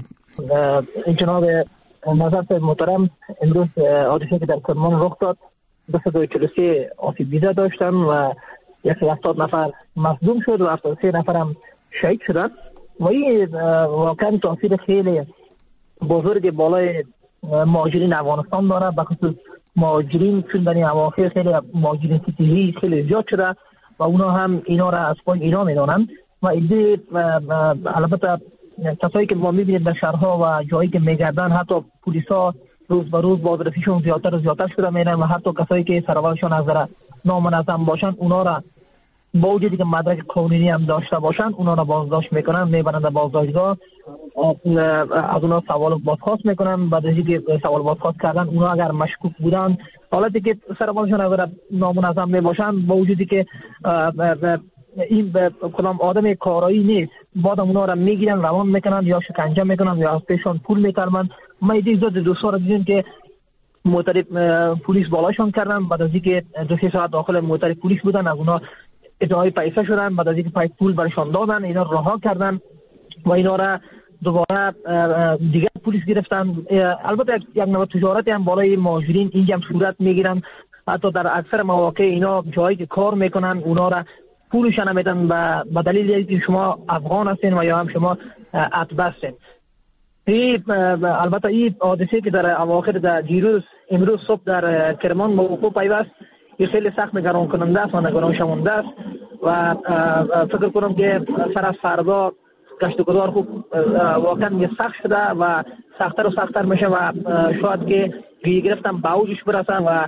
جناب نظر محترم، امروز حادثه که در کرمان رخ داد دویست و چهل و سه آسیب دیده داشتن و یک هفتاد نفر مصدوم شد و هفتاد و سه نفر هم شهید شدن و این واقعا تاثیر خیلی بزرگ بالای مهاجرین افغانستان داره، به خصوص مهاجرین چون در این اواخر خیلی مهاجرین فتیحی خیلی زیاد شده و اونا هم اینا را از پای اینا میدانند و ایده البته کسایی که ما میبینید در شهرها و جایی که میگردن حتی پلیسا روز به روز بازرسیشون زیادتر و زیادتر شده میرن و حتی کسایی که سرورشون از نظر نامنظم باشن اونا را با وجودی که مدرک قانونی هم داشته باشن اونا را بازداشت میکنن میبرن در بازداشتگاه از اونا سوال بازخواست میکنن بعد از اینکه سوال بازخواست کردن اونا اگر مشکوک بودن حالتی که سرورشون اگر نامنظم میباشن با وجودی که این به کدام آدم کارایی نیست بعد اونا را میگیرن روان میکنن یا شکنجه میکنن یا از پیشان پول میکرمن ما ایده زیاد دوستا را دیدیم که موتر پلیس بالاشون کردن بعد از اینکه دو سه ساعت داخل موتر پلیس بودن از اونا ادعای پیسه شدن بعد از اینکه پای پول برشان دادن اینا رها کردن و اینا را دوباره دیگر پلیس گرفتن. البته یک نوع تجارتی هم بالای مهاجرین اینجا هم صورت میگیرن هتا در اکثر مواقع اینا جایی که کار میکنن اونا را پولش نمیدن و به دلیل اینکه شما افغان هستین و یا هم شما اتباع هستین. البته این حادثه که در اواخر در دیروز امروز صبح در کرمان موقوف پیوست این خیلی سخت نگران کننده است و نگران شونده است و فکر کنم که سر از فردا گشت و گذار خوب واقعا سخت شده و سختتر و سختتر میشه و شاید که گیری گرفتن به اوجش برسن و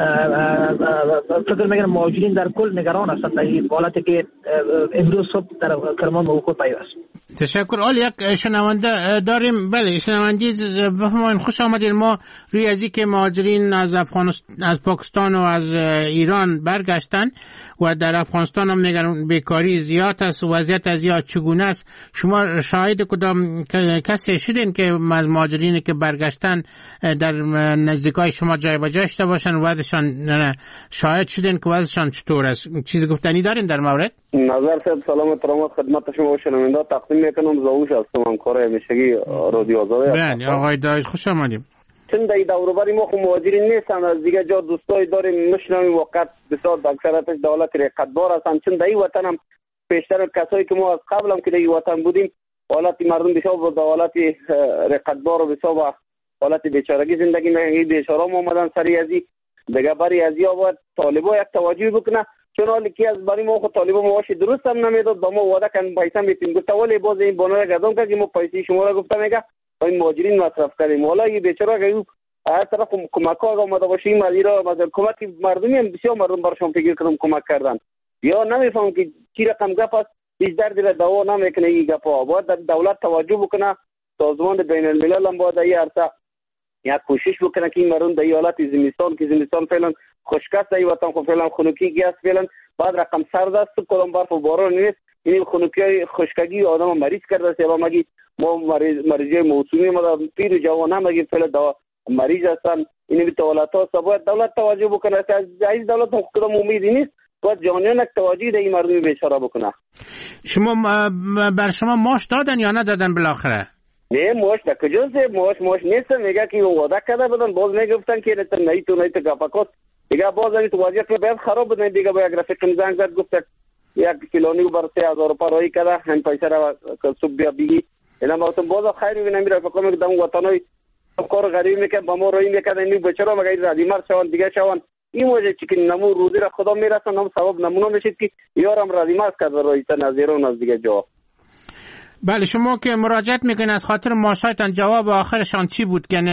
فکر میکنم مهاجرین در کل نگران هستند در این حالتی که امروز صبح در کرمان موقوف پیوست. تشکر. آل یک شنونده داریم. بله شنوندی بفرمایید. خوش آمدید. ما روی از اینکه مهاجرین از افغانستان از پاکستان و از ایران برگشتن و در افغانستان هم میگن بیکاری زیاد است و وضعیت از زیاد چگونه است. شما شاهد کدام کسی شدین که از مهاجرین که برگشتن در نزدیکای شما جای به جای شده باشن وضعشان شاهد شدین که وضعشان چطور است؟ چیز گفتنی دارین در مورد؟ نظر صاحب سلام و ترامات خدمت شما و شنونده تقدیم میکنم. زاوش هستم همکار همیشگی رادیو آزادی. بله آقای دایش خوش آمدید. چون در دوروبری ما خو مهاجرین نیستن از دیگه جا دوستای داریم میشنویم وقت بسیار اکثرتش دولت رقتبار هستن چون در این وطن هم پیشتر کسایی که ما از قبل هم که در این وطن بودیم حالت مردم بسیار با حالت رقتبار و بسیار با حالت بیچارگی زندگی میکنن. بیچاره‌ها اومدن سری ازی دیگه بری ازی آباد طالبا یک توجه بکنه چون حالی که از برای ما خود طالبا معاش درست هم نمیداد با ما وعده کردن پیسه میتیم گفت ولی باز این بانو گردم کرد که ما پیسه شما را گفته میگه این مهاجرین مصرف کردیم. حالا این بیچاره که هر طرف کمک ها آمده باشه این مدیرا مثلا کمک مردمی هم بسیار مردم برشون فکر کردم کمک کردن یا نمیفهم که کی رقم گپ است هیچ درد را دوا نمیکنه. این گپا باید دولت توجه بکنه. سازمان بین الملل هم باید این عرصه یک کوشش بکنه که این مردم در این حالت زمستان که زمستان فعلا خشک است این وطن خو فعلا خنکی است فعلا بعد رقم سرد است کدام برف و باران نیست این خنکی خشکگی آدم مریض کرده است. یا مگی ما مریض مریضی موسمی ما پیر و جوان هم مگی فعلا دوا مریض هستن. این دولت ها باید دولت توجه بکنه که از این دولت کدام امیدی نیست باید جانیان یک توجه در این مردم بیچاره بکنه. شما بر شما ماش دادن یا ندادن بالاخره؟ نه ماش تا کجاست ماش ماش نیست میگه که وعده کرده بودن باز میگفتن که نه نه تو نه تو گپاکوس دیگه باز این تو وضعیت باید خراب بودن دیگه با یک رفیقم زنگ زد گفت یک فلانی بر سه هزار روپیه رای کرده هم پیسه را صبح بیا بگی اینا ما تو باز خیر ببینم میره فکر کنم دم وطنای کار غریبی میکنه با ما رای میکنه این بچرا مگه رادی مر شوان دیگه شوان این وجه که نمو روزی را خدا میرسن نم ثواب نمونه میشه که یارم رادی مر کرده رای تنظیرون از دیگه جا. بله شما که مراجعت میکنین از خاطر ماشایتان جواب آخرشان چی بود که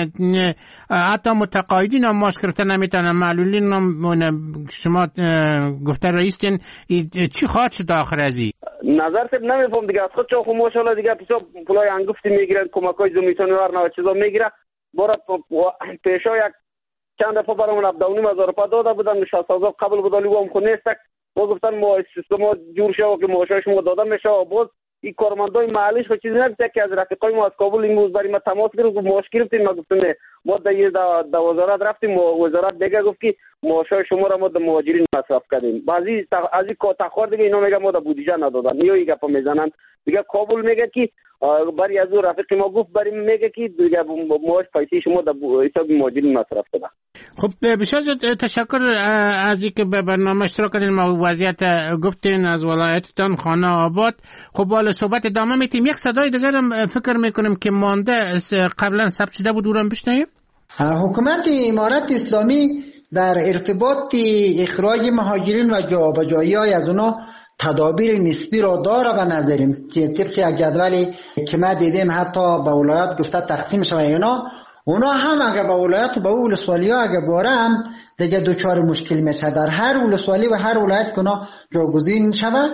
حتی متقاعدین هم ماش گرفتن نمیتونن معلولین هم شما گفته رئیسین چی خواهد شد آخر ازی؟ نظر سب نمیفهم دیگه از خود چون خود ماشالله دیگه پیسا پولای انگفتی میگیرن کمکای زمیتانی ورنه و چیزا میگیرن برای پیشا یک چند دفعه برامون ابداونیم هزار روپیه داده بودن شصت هزار قبل بودالی و هم خود نیستک باز گفتن ما سیستم جور شد که ماشای شما داده میشه و باز این کارمندای محلیش خود چیزی نگفته که از رفیقای ما از کابل این روز برای ما تماس گرفت ماش گرفتیم ما گفتم نه ما در وزارت رفتیم وزارت دیگه گفت که ماشای شما را ما در مهاجرین مصرف کردیم بعضی از این تاخیر دیگه اینا میگه ما در بودجه ندادن یا این گپا میزنن دیگه کابل میگه که برای از رفیق ما گفت برای میگه که دیگه ماش پیسه شما در حساب مهاجرین مصرف کرده. خب بسیار تشکر از اینکه به برنامه اشتراک کردین ما وضعیت گفتین از ولایتتان خانه آباد. خب بالا صحبت ادامه میتیم. یک صدای دیگر هم فکر میکنم که مانده قبلا ثبت شده بود اونم بشنویم. حکومت امارت اسلامی در ارتباط اخراج مهاجرین و جابجایی های از اونا تدابیر نسبی را داره و نداریم. طبق یک جدولی که ما دیدیم حتی به ولایت گفته تقسیم شده اینا، اونا هم اگر به ولایت به ولسوالی ها اگر باره هم دیگه دوچار مشکل میشه. در هر ولسوالی و هر ولایت که اونا جاگزین شود،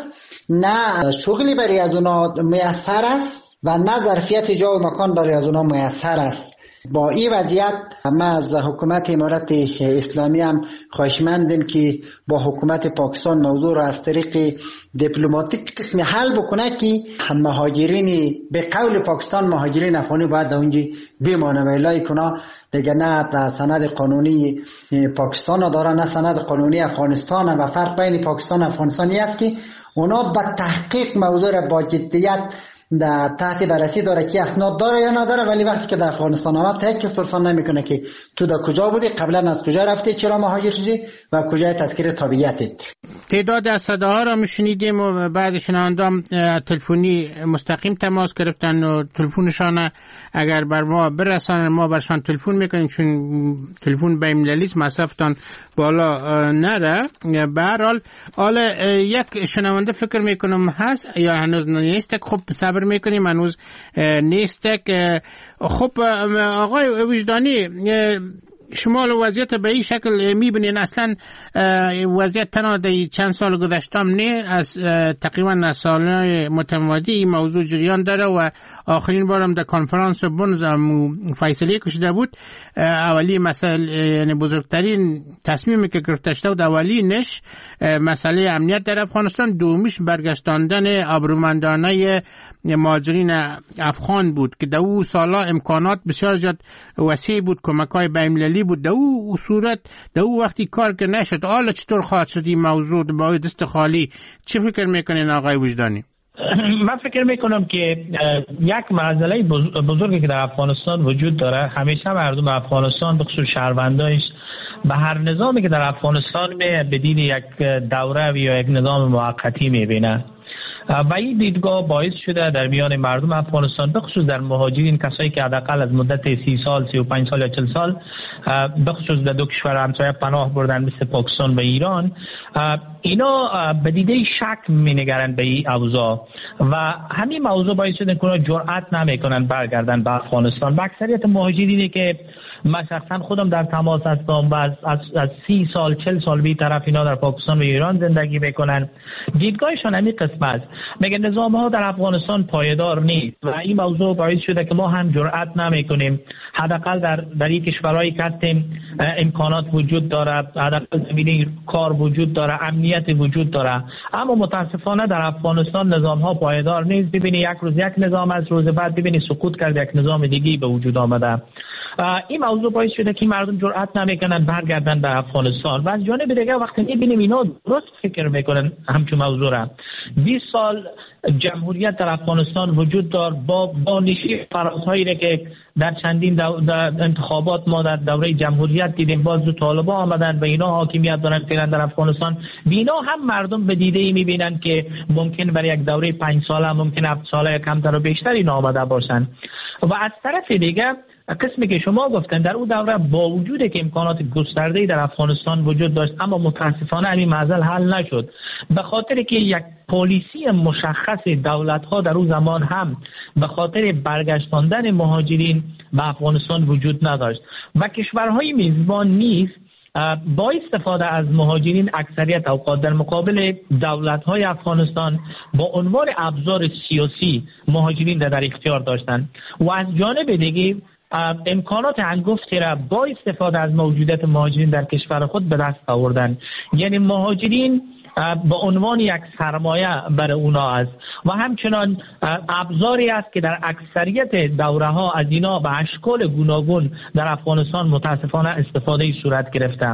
نه شغلی برای از اونا میسر است و نه ظرفیت جا و مکان برای از اونا میسر است. با این وضعیت ما از حکومت امارت اسلامی هم خواهشمندیم که با حکومت پاکستان موضوع را از طریق دیپلماتیک قسم حل بکنه که مهاجرین به قول پاکستان مهاجرین افغانی باید اونجا بمانه و الا کنه دیگه نه سند قانونی پاکستان داره نه سند قانونی افغانستان و فرق بین پاکستان و افغانستانی است که اونا به تحقیق موضوع را با جدیت در تحت بررسی داره که اسناد داره یا نداره، ولی وقتی که در افغانستان آمد هیچ کس پرسان نمیکنه که تو در کجا بودی، قبلا از کجا رفتی، چرا مهاجر شدی و کجای تذکره تابعیتت. تعداد از صداها را میشنیدیم و بعد شنوندگان تلفنی مستقیم تماس گرفتن و تلفنشان اگر بر ما برسانن ما برشان تلفن میکنیم، چون تلفن بین المللی است، مصرفتان بالا نره. به هر حال حال یک شنونده فکر میکنم هست یا هنوز نیست، خب صبر میکنیم، هنوز نیست. خب آقای وجدانی، شما وضعیت به این شکل میبینین؟ اصلا وضعیت تنها در چند سال گذشتم نه، از تقریبا سالهای متمادی این موضوع جریان داره و آخرین بارم در کنفرانس بونز فیصله کشیده بود. اولی مسئله، یعنی بزرگترین تصمیمی که گرفته شده بود اولینش مسئله امنیت در افغانستان، دومیش برگشتاندن آبرومندانه مهاجرین افغان بود که در اون سالا امکانات بسیار زیاد وسیع بود، کمک‌های بین‌المللی بود، در اون صورت در اون وقتی کار که نشد. حالا چطور خواهد شد این موضوع با دست خالی؟ چه فکر میکنین آقای وجدانی؟ من فکر میکنم که یک مسئله بزرگی که در افغانستان وجود داره، همیشه مردم افغانستان به خصوص شهروندایش به هر نظامی که در افغانستان می بدین یک دوره یا یک نظام موقتی میبینه و این دیدگاه باعث شده در میان مردم افغانستان به خصوص در مهاجرین، کسایی که حداقل از مدت سی سال، سی و پنج سال یا چهل سال به خصوص در دو کشور همسایه پناه بردن مثل پاکستان و ایران، اینا به دیده شک مینگرند به این اوضاع و همین موضوع باعث شده که اونا جرأت نمیکنن برگردن به افغانستان. و اکثریت مهاجرینی که من شخصا خودم در تماس هستم و از, از, از سی سال چل سال بی طرف اینا در پاکستان و ایران زندگی میکنن، دیدگاهشان همین قسم است. میگه نظام ها در افغانستان پایدار نیست و این موضوع باعث شده که ما هم جرأت نمیکنیم، حداقل در در این کشورهایی که هستیم امکانات وجود داره، حداقل زمینه کار وجود داره، امنیت وجود داره، اما متاسفانه در افغانستان نظام ها پایدار نیست. ببینی یک روز یک نظام از روز بعد ببینی سقوط کرده، یک نظام دیگه به وجود آمده. این موضوع باعث شده که مردم جرأت نمیکنن برگردن به افغانستان و از جانب دیگه وقتی میبینیم اینا درست فکر میکنن همچون موضوع را. بیست سال جمهوریت در افغانستان وجود دار با با نشی فرازهایی که در چندین در انتخابات ما در دوره جمهوریت دیدیم، باز دو طالبان آمدن و اینا حاکمیت دارن فعلا در افغانستان. بینا هم مردم به دیده ای میبینن که ممکن برای یک دوره پنج ساله، ممکن هفت ساله یا کمتر و بیشتر اینا آمده باشن. و از طرف دیگه قسمی که شما گفتن در اون دوره با وجود که امکانات گسترده‌ای در افغانستان وجود داشت، اما متاسفانه همین معضل حل نشد به خاطر که یک پالیسی مشخص دولت‌ها در اون زمان هم به خاطر برگشتاندن مهاجرین به افغانستان وجود نداشت و کشورهای میزبان نیز با استفاده از مهاجرین اکثریت اوقات در مقابل دولت‌های افغانستان با عنوان ابزار سیاسی مهاجرین در اختیار داشتند و از جانب دیگه امکانات هنگفتی را با استفاده از موجودیت مهاجرین در کشور خود به دست آوردن. یعنی مهاجرین به عنوان یک سرمایه برای اونا است و همچنان ابزاری است که در اکثریت دوره ها از اینا به اشکال گوناگون در افغانستان متاسفانه استفاده صورت گرفته.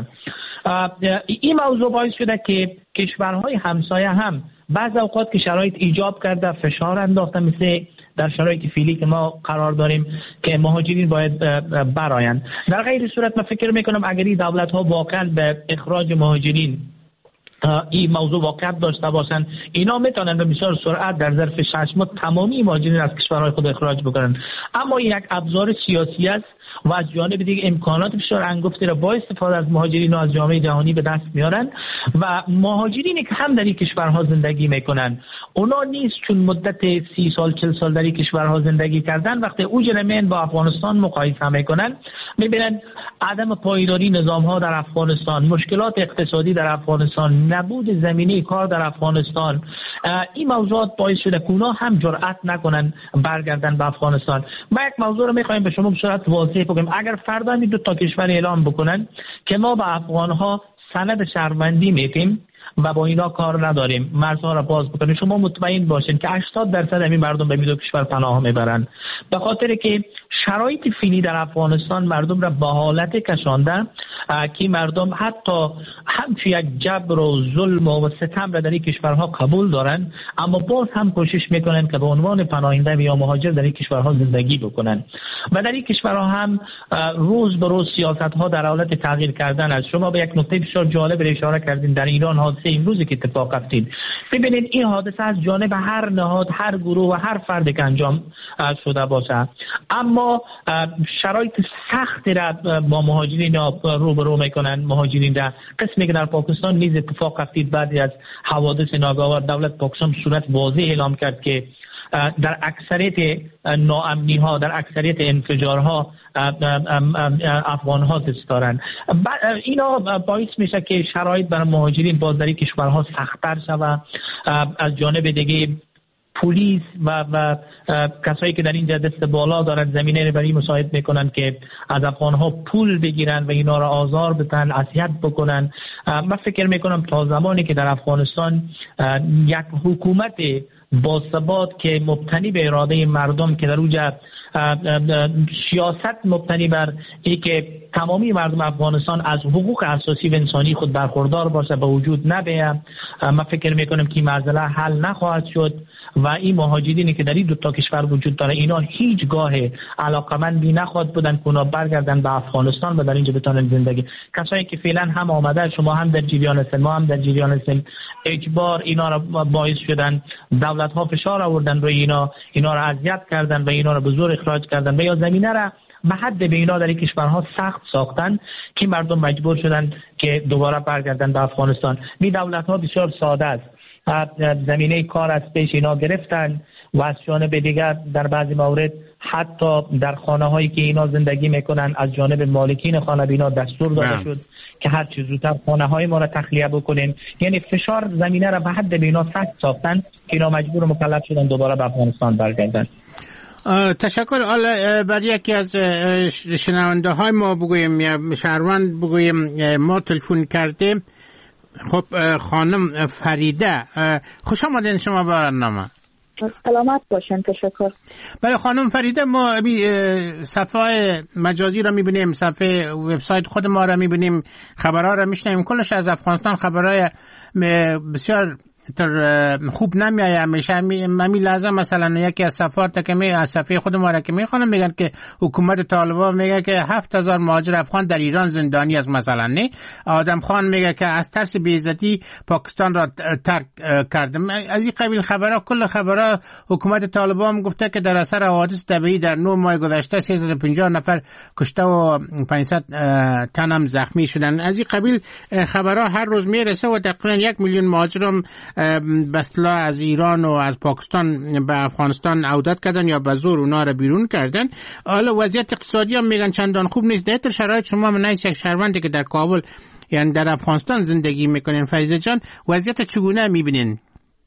این موضوع باعث شده که کشورهای همسایه هم بعض اوقات که شرایط ایجاب کرده فشار انداخته، مثل در شرایط فعلی که ما قرار داریم که مهاجرین باید برآیند. در غیر صورت من فکر میکنم اگر این دولت ها واقعا به اخراج مهاجرین این موضوع واقعیت داشته باشند، اینا میتونن به بسیار سرعت در ظرف شش ماه تمامی مهاجرین از کشورهای خود اخراج بکنن. اما این یک ابزار سیاسی است و از جانب دیگه امکانات بسیار انگفتی را با استفاده از مهاجرین و از جامعه جهانی به دست میارن و مهاجرینی که هم در این کشورها زندگی میکنن اونا نیست چون مدت سی سال چل سال در این کشورها زندگی کردن، وقتی اوج رمین با افغانستان مقایسه میکنن میبینن عدم پایداری نظام ها در افغانستان، مشکلات اقتصادی در افغانستان، نبود زمینه کار در افغانستان، این موضوعات باعث شده که اونا هم جرأت نکنن برگردن به افغانستان. ما یک موضوع رو میخوایم به شما به صورت واضح بگیم، اگر فردا این دو تا کشور اعلام بکنن که ما به افغانها سند شهروندی میدیم و با اینا کار نداریم، مرزها را باز بکنیم، شما مطمئن باشین که هشتاد درصد همین مردم به این دو کشور پناه میبرن، به خاطر که شرایط فعلی در افغانستان مردم را به حالت کشانده که مردم حتی همچون یک جبر و ظلم و ستم را در این کشورها قبول دارن، اما باز هم کوشش میکنن که به عنوان پناهنده یا مهاجر در این کشورها زندگی بکنن و در این کشورها هم روز به روز سیاست ها در حالت تغییر کردن است. شما به یک نکته بسیار جالب اشاره کردین، در ایران حادثه امروزی که اتفاق افتید، ببینید این حادثه از جانب هر نهاد، هر گروه و هر فردی که انجام شده باشه، اما شرایط سخت را با مهاجرین رو به رو میکنن. مهاجرین را قسمی که در پاکستان نیز اتفاق افتید، بعدی از حوادث ناگوار دولت پاکستان صورت واضح اعلام کرد که در اکثریت ناامنی ها، در اکثریت انفجارها افغان ها دست دارند. اینا باعث میشه که شرایط برای مهاجرین باز در این کشورها سخت‌تر شود. از جانب دیگه پلیس و و کسایی که در اینجا دست بالا دارن زمینه رو برای مساعد میکنن که از افغانها پول بگیرن و اینا را آزار بدن، اذیت بکنن. من فکر میکنم تا زمانی که در افغانستان یک حکومت باثبات که مبتنی به اراده مردم، که در اونجا سیاست مبتنی بر این که تمامی مردم افغانستان از حقوق اساسی و انسانی خود برخوردار باشه به وجود نبیه، من فکر میکنم که این مسئله حل نخواهد شد و این مهاجرینی که در این دو تا کشور وجود داره اینا هیچگاه علاقمندی نخواهد بودن که اونا برگردن به افغانستان و در اینجا بتونن زندگی. کسایی که فعلا هم آمده، شما هم در جریان هستین، ما هم در جریان هستیم، اجبار اینا را باعث شدن دولت ها فشار آوردن روی اینا، اینا را اذیت کردن و اینا را به زور اخراج کردن و یا زمینه را به حد به اینا در این کشورها سخت ساختن که مردم مجبور شدن که دوباره برگردن به افغانستان. می دولت ها بسیار ساده است، زمینه کار از پیش اینا گرفتن و از جانب دیگر در بعضی موارد حتی در خانه هایی که اینا زندگی میکنن از جانب مالکین خانه بینا دستور داده شد که هر چیز زودتر خانه های ما را تخلیه بکنین. یعنی فشار زمینه را به حد به اینا سخت ساختن که اینا مجبور و مکلف شدن دوباره به افغانستان برگردن. تشکر. حالا برای یکی از شنونده های ما بگویم یا شهروند بگویم ما تلفن کرده. خب خانم فریده، خوش آمدین شما به برنامه. سلامت باشین. تشکر. بله خانم فریده، ما صفحه مجازی را میبینیم، صفحه وبسایت خود ما را میبینیم، خبرها را میشنیم، کلش از افغانستان خبرهای بسیار تر خوب نمیایه. همیشه همین لحظه مثلا یکی از صفحات که می از صفحه خود ما را که میخوانم میگن که حکومت طالبان میگه که هفت هزار مهاجر افغان در ایران زندانی است. مثلا نه آدم خان میگه که از ترس بی‌عزتی پاکستان را ترک کردم. از این قبیل خبرها، کل خبرها حکومت طالبان گفته که در اثر حوادث طبیعی در نه ماه گذشته سیصد و پنجاه نفر کشته و پانصد تن هم زخمی شدن. از این قبیل خبرها هر روز میرسه و تقریبا یک میلیون مهاجرم بسلا از ایران و از پاکستان به افغانستان عودت کردن یا به زور اونا را بیرون کردن. حالا وضعیت اقتصادی هم میگن چندان خوب نیست. در شرایط شما من یک شهروندی که در کابل یعنی در افغانستان زندگی میکنین، فریده جان، وضعیت چگونه میبینین؟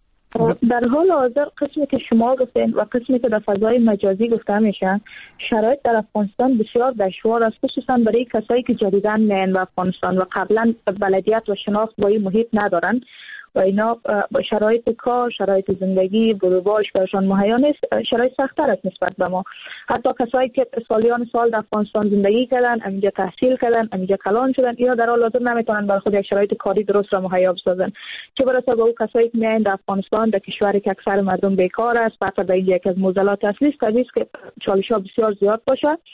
در حال حاضر قسمی که شما گفتین و قسمی که در فضای مجازی گفته میشن، شرایط در افغانستان بسیار دشوار است، خصوصا برای کسایی که جدیداً میان به افغانستان و قبلا بلدیت و شناخت با این محیط ندارن و اینا شرایط کار، شرایط زندگی، بروباش برشان مهیا نیست، شرایط سخت‌تر است نسبت به ما. حتی کسایی که سالیان سال در افغانستان زندگی کردن، اینجا تحصیل کردن، اینجا کلان شدن، اینا در حال حاضر نمیتونن برای خود یک شرایط کاری درست را مهیا بسازن. چه برسه به اون کسایی که میان در افغانستان، در کشوری که اکثر مردم بیکار است، بعد در اینجا یک از معضلات اصلی است که چالش‌ها بسیار زیاد باشه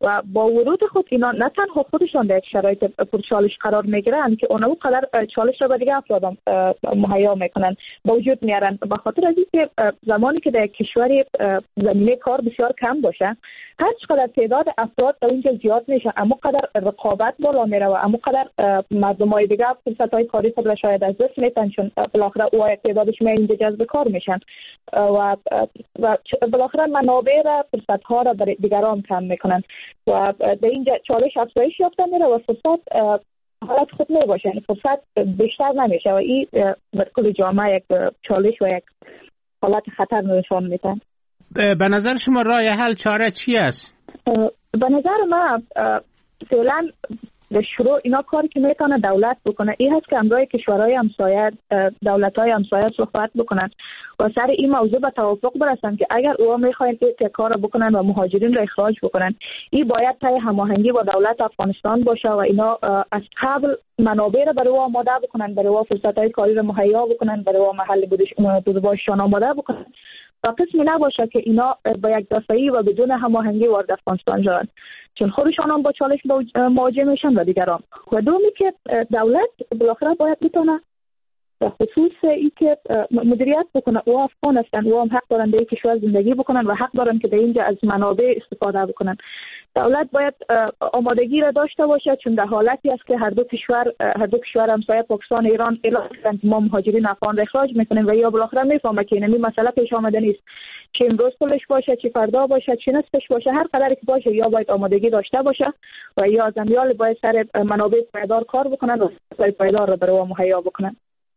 و با ورود خود اینا نه تنها خودشان در یک شرایط پرچالش قرار میگیرن که اونو قدر چالش را به دیگه افراد مهیا میکنن با وجود میارن. به خاطر از اینکه زمانی که در کشوری زمینه کار بسیار کم باشه، هر چقدر تعداد افراد در اونجا زیاد میشه، اما قدر رقابت بالا میره و اما قدر مردمای دیگه فرصت‌های کاری خود را شاید از دست میدن، چون بالاخره اون تعدادش می اینجا جذب کار میشن و و بالاخره منابع را فرصت‌ها را برای دیگران کم میکنن و در اینجا چالش افزایش یافته میره و فرصت حالت خوب نباشه، یعنی فرصت بیشتر نمیشه و این بر کل جامعه یک چالش و یک حالت خطر نشان میده. به نظر شما راه حل چاره چی است؟ به نظر من فعلا به شروع اینا کاری که میتونه دولت بکنه این هست که همراه کشورهای همسایه، دولت‌های همسایه صحبت بکنن و سر این موضوع به توافق برسن که اگر اوها میخواین این کار بکنن و مهاجرین را اخراج بکنن، این باید طی هماهنگی با دولت افغانستان باشه و اینا از قبل منابع را برای او آماده بکنن، برای او فرصت‌های کاری را مهیا بکنن، برای او محل بودشان آماده بکنن و قسمی نباشه که اینا با یک دفعی و بدون هماهنگی وارد افغانستان شدن، چون خودشان هم با چالش مواجه میشن و دیگران. و دومی که دولت بالاخره باید بتونه به خصوص ای که مدیریت بکنه، او افغان هستن، او هم حق دارن در این کشور زندگی بکنن و حق دارن که در اینجا از منابع استفاده بکنن. دولت باید آمادگی را داشته باشه، چون در حالتی است که هر دو کشور هر دو کشور همسایه پاکستان ایران اعلام کردن ما مهاجرین افغان را اخراج میکنیم و یا بالاخره میفهمه که این مسئله پیش آمده نیست، چه امروز پولش باشه، چه فردا باشه، چه نصفش باشه، هر قدری که باشه یا باید آمادگی داشته باشه و یا از امیال باید سر منابع پایدار کار بکنن و پایدار را برای مهیا بکنن.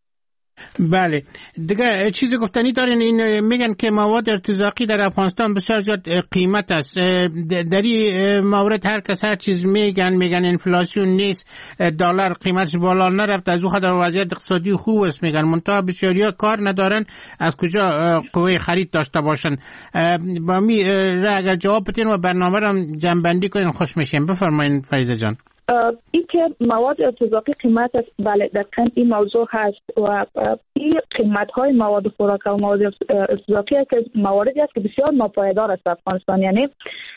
بله دیگه چیزی گفتنی دارین؟ این میگن که مواد ارتزاقی در افغانستان بسیار زیاد قیمت است. در این مورد هر کس هر چیز میگن، میگن انفلاسیون نیست، دلار قیمتش بالا نرفت، از او خاطر وضعیت اقتصادی خوب است میگن، منتها بسیاریا کار ندارن، از کجا قوه خرید داشته باشن. با می اگر جواب بدین و برنامه رو جمع‌بندی کنین خوش میشیم. بفرمایید فریده جان. این که مواد ارتزاقی قیمت است، بله دقیقاً این موضوع هست و این قیمت های مواد خوراک و مواد ارتزاقی است که مواردی است که بسیار ناپایدار است افغانستان، یعنی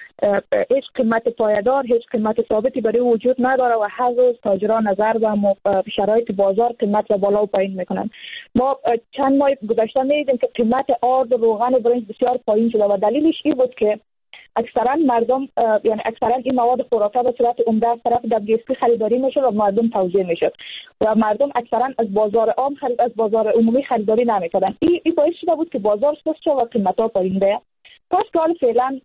هیچ قیمت پایدار، هیچ قیمت ثابتی برای وجود نداره و هر روز تاجران نظر و شرایط بازار قیمت را بالا و پایین میکنن. ما چند ماه گذشته میدیدیم که قیمت آرد و روغن و برنج بسیار پایین شده و دلیلش این بود که اکثرا مردم یعنی اکثرا این مواد خوراکی به صورت عمده از طرف دبلیو خریداری میشد و مردم توزیع میشد و مردم اکثرا از بازار عام خرید از بازار عمومی خریداری نمیکردن. این این باعث شده بود که بازار سست شد و قیمت‌ها پایین بیاد. پس که حال فعلا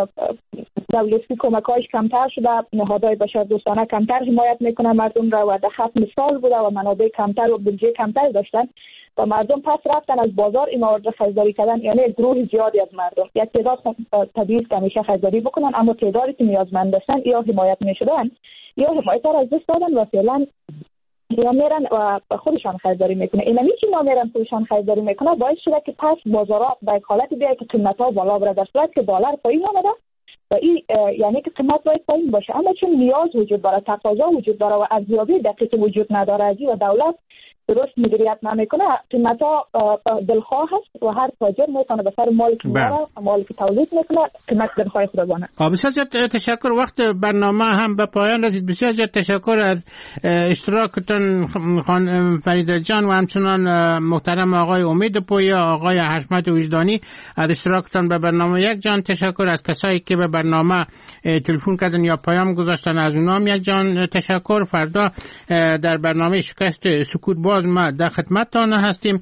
دبلیو کمک‌هایش کمتر شده، نهادهای بشردوستانه کمتر حمایت میکنه مردم را و در خط مثال بوده و منابع کمتر و بودجه کمتر داشتن و مردم پس رفتن از بازار این مواد را خریداری کردن، یعنی گروه زیادی از مردم یک تعداد طبیعی که همیشه خریداری بکنن، اما تعدادی که نیازمند هستن یا حمایت میشدن یا حمایت را از دست دادن و فعلا یا میرن و خودشان خریداری میکنه. اینا میچی ما میرن خودشان خریداری میکنه باعث شده که پس بازارها به یک حالت بیاید که قیمت‌ها بالا بره، در صورتی که دلار پایین آمده و این یعنی که قیمت باید پایین باشه، اما چون نیاز وجود داره، تقاضا وجود داره و ارزیابی دقیق وجود نداره و دولت درست مدیریت نمیکنه، قیمت‌ها دلخواه هست و هر تاجر میتونه به سر مالی که داره، مالی که تولید میکنه، قیمت دلخواه خود بانه. بسیار زیاد تشکر. وقت برنامه هم به پایان رسید. بسیار زیاد تشکر از اشتراکتون خانم فریده جان و همچنان محترم آقای امید پویا، آقای حشمت وجدانی از اشتراکتون به برنامه. یک جان تشکر از کسایی که به برنامه تلفن کردن یا پیام گذاشتن، از اونام یک جان تشکر. فردا در برنامه شکست سکوت باز ما در خدمتتان هستیم،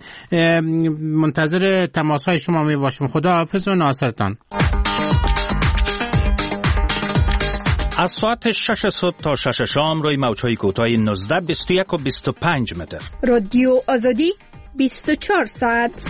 منتظر تماس‌های شما می باشیم. خدا حافظ و ناصرتان. از ساعت شش صبح تا شش شام روی موج‌های کوتاه نوزده، بیست و یک و بیست و پنج متر. رادیو آزادی بیست و چهار ساعت.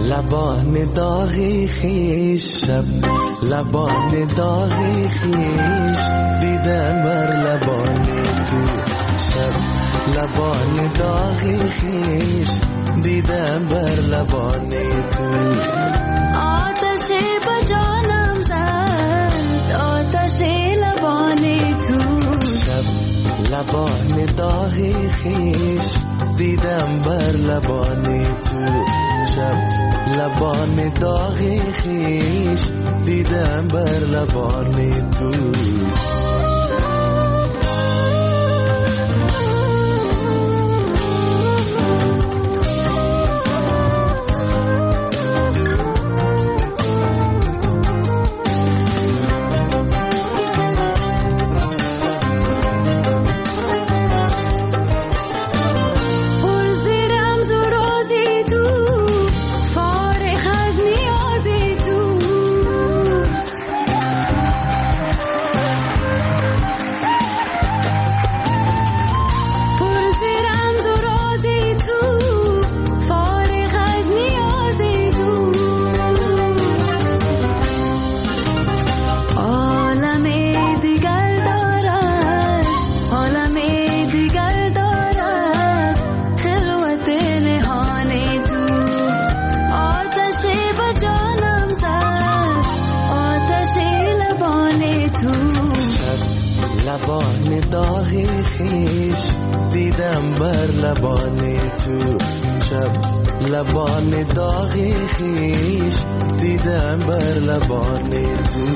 لبان داغی خیش شب لبان داغی خیش دیدم بر لبان تو شب لبان داغی خیش دیدم بر لبان تو آتش به جانم زد آتش لبان تو شب لبان داغی خیش دیدم بر لبان تو شب لبان داغی خیش دیدم بر لبان تو لبان داغی خیش دیدم بر لبان تو شب لبان داغی خیش دیدم بر لبان تو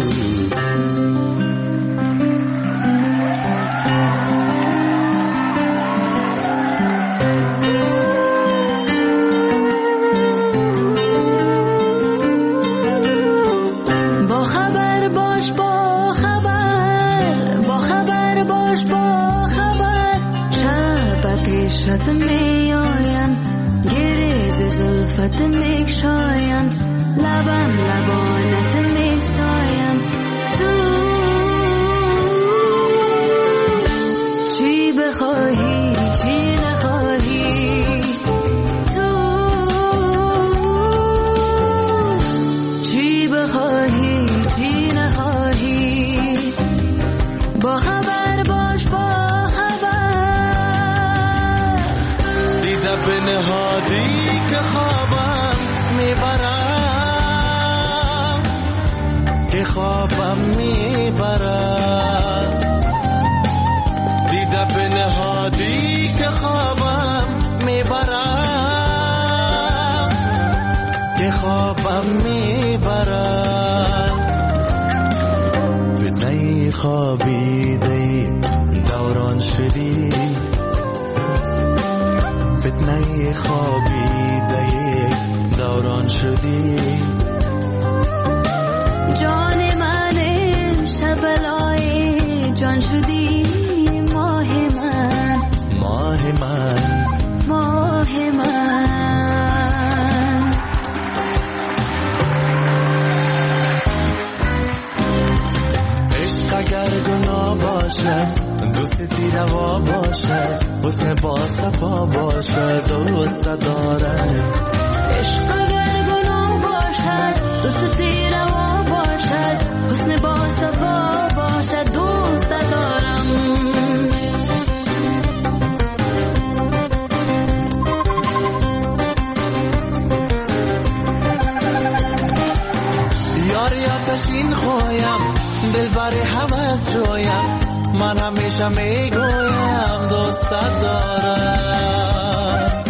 شد می آیم گریز زلفت می شایم لبم لبانت می سایم تو چی بخواهی چی نخواهی تو چی بخواهی چی نخواهی با خبر باش با به نهادی که خوابم میبرم که خوابم میبرم دیده به نهادی که خوابم میبرم که خوابم میبرم فتنه خوابیده دوران شدی فتنه خوابیده دوران شدی جان من شبلای جان شدی ماه من ماه من ماه من عشق اگر گناه باشه دوستی روا باشه حسن با صفا باشه دوست دارم عشق اگر گناه باشد دوستی روا باشد حسن با صفا باشد دوست دارم یاری آتشین خوایم دل بر حوض شویم من همیشه میگویم دوست دارم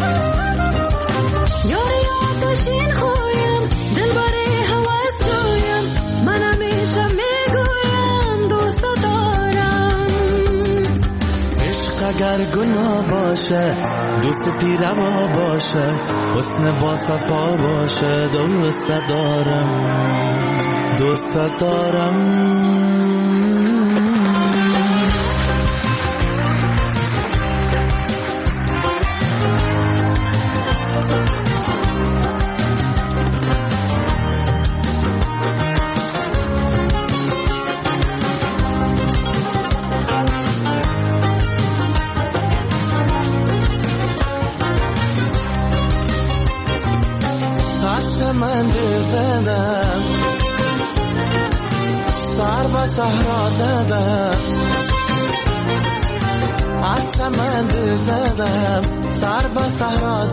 یاری آتشین خوایم دل بر حوض شویم من همیشه میگویم دوست دارم عشق اگر گناه باشه دوستی روا باشه حسن با صفا باشه دوست دارم دوست دارم از چمن زدم سر به صحرا زدم از چمن زدم سر به صحرا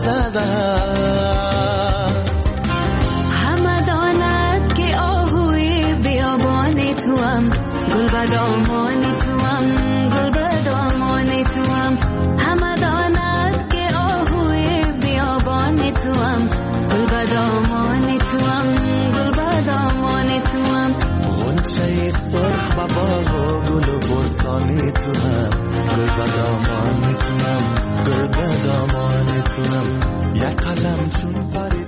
زدم همه داند که آهوی بیابان توام گل به دامان توام گل به دامان توام همه داند که آهوی بیابان توام گل به دامان توام گل به دامان توام غنچه سرخ و باغ و گل و بستانی توام گل به دامان توام گل به دامان توام یک قلم چون پری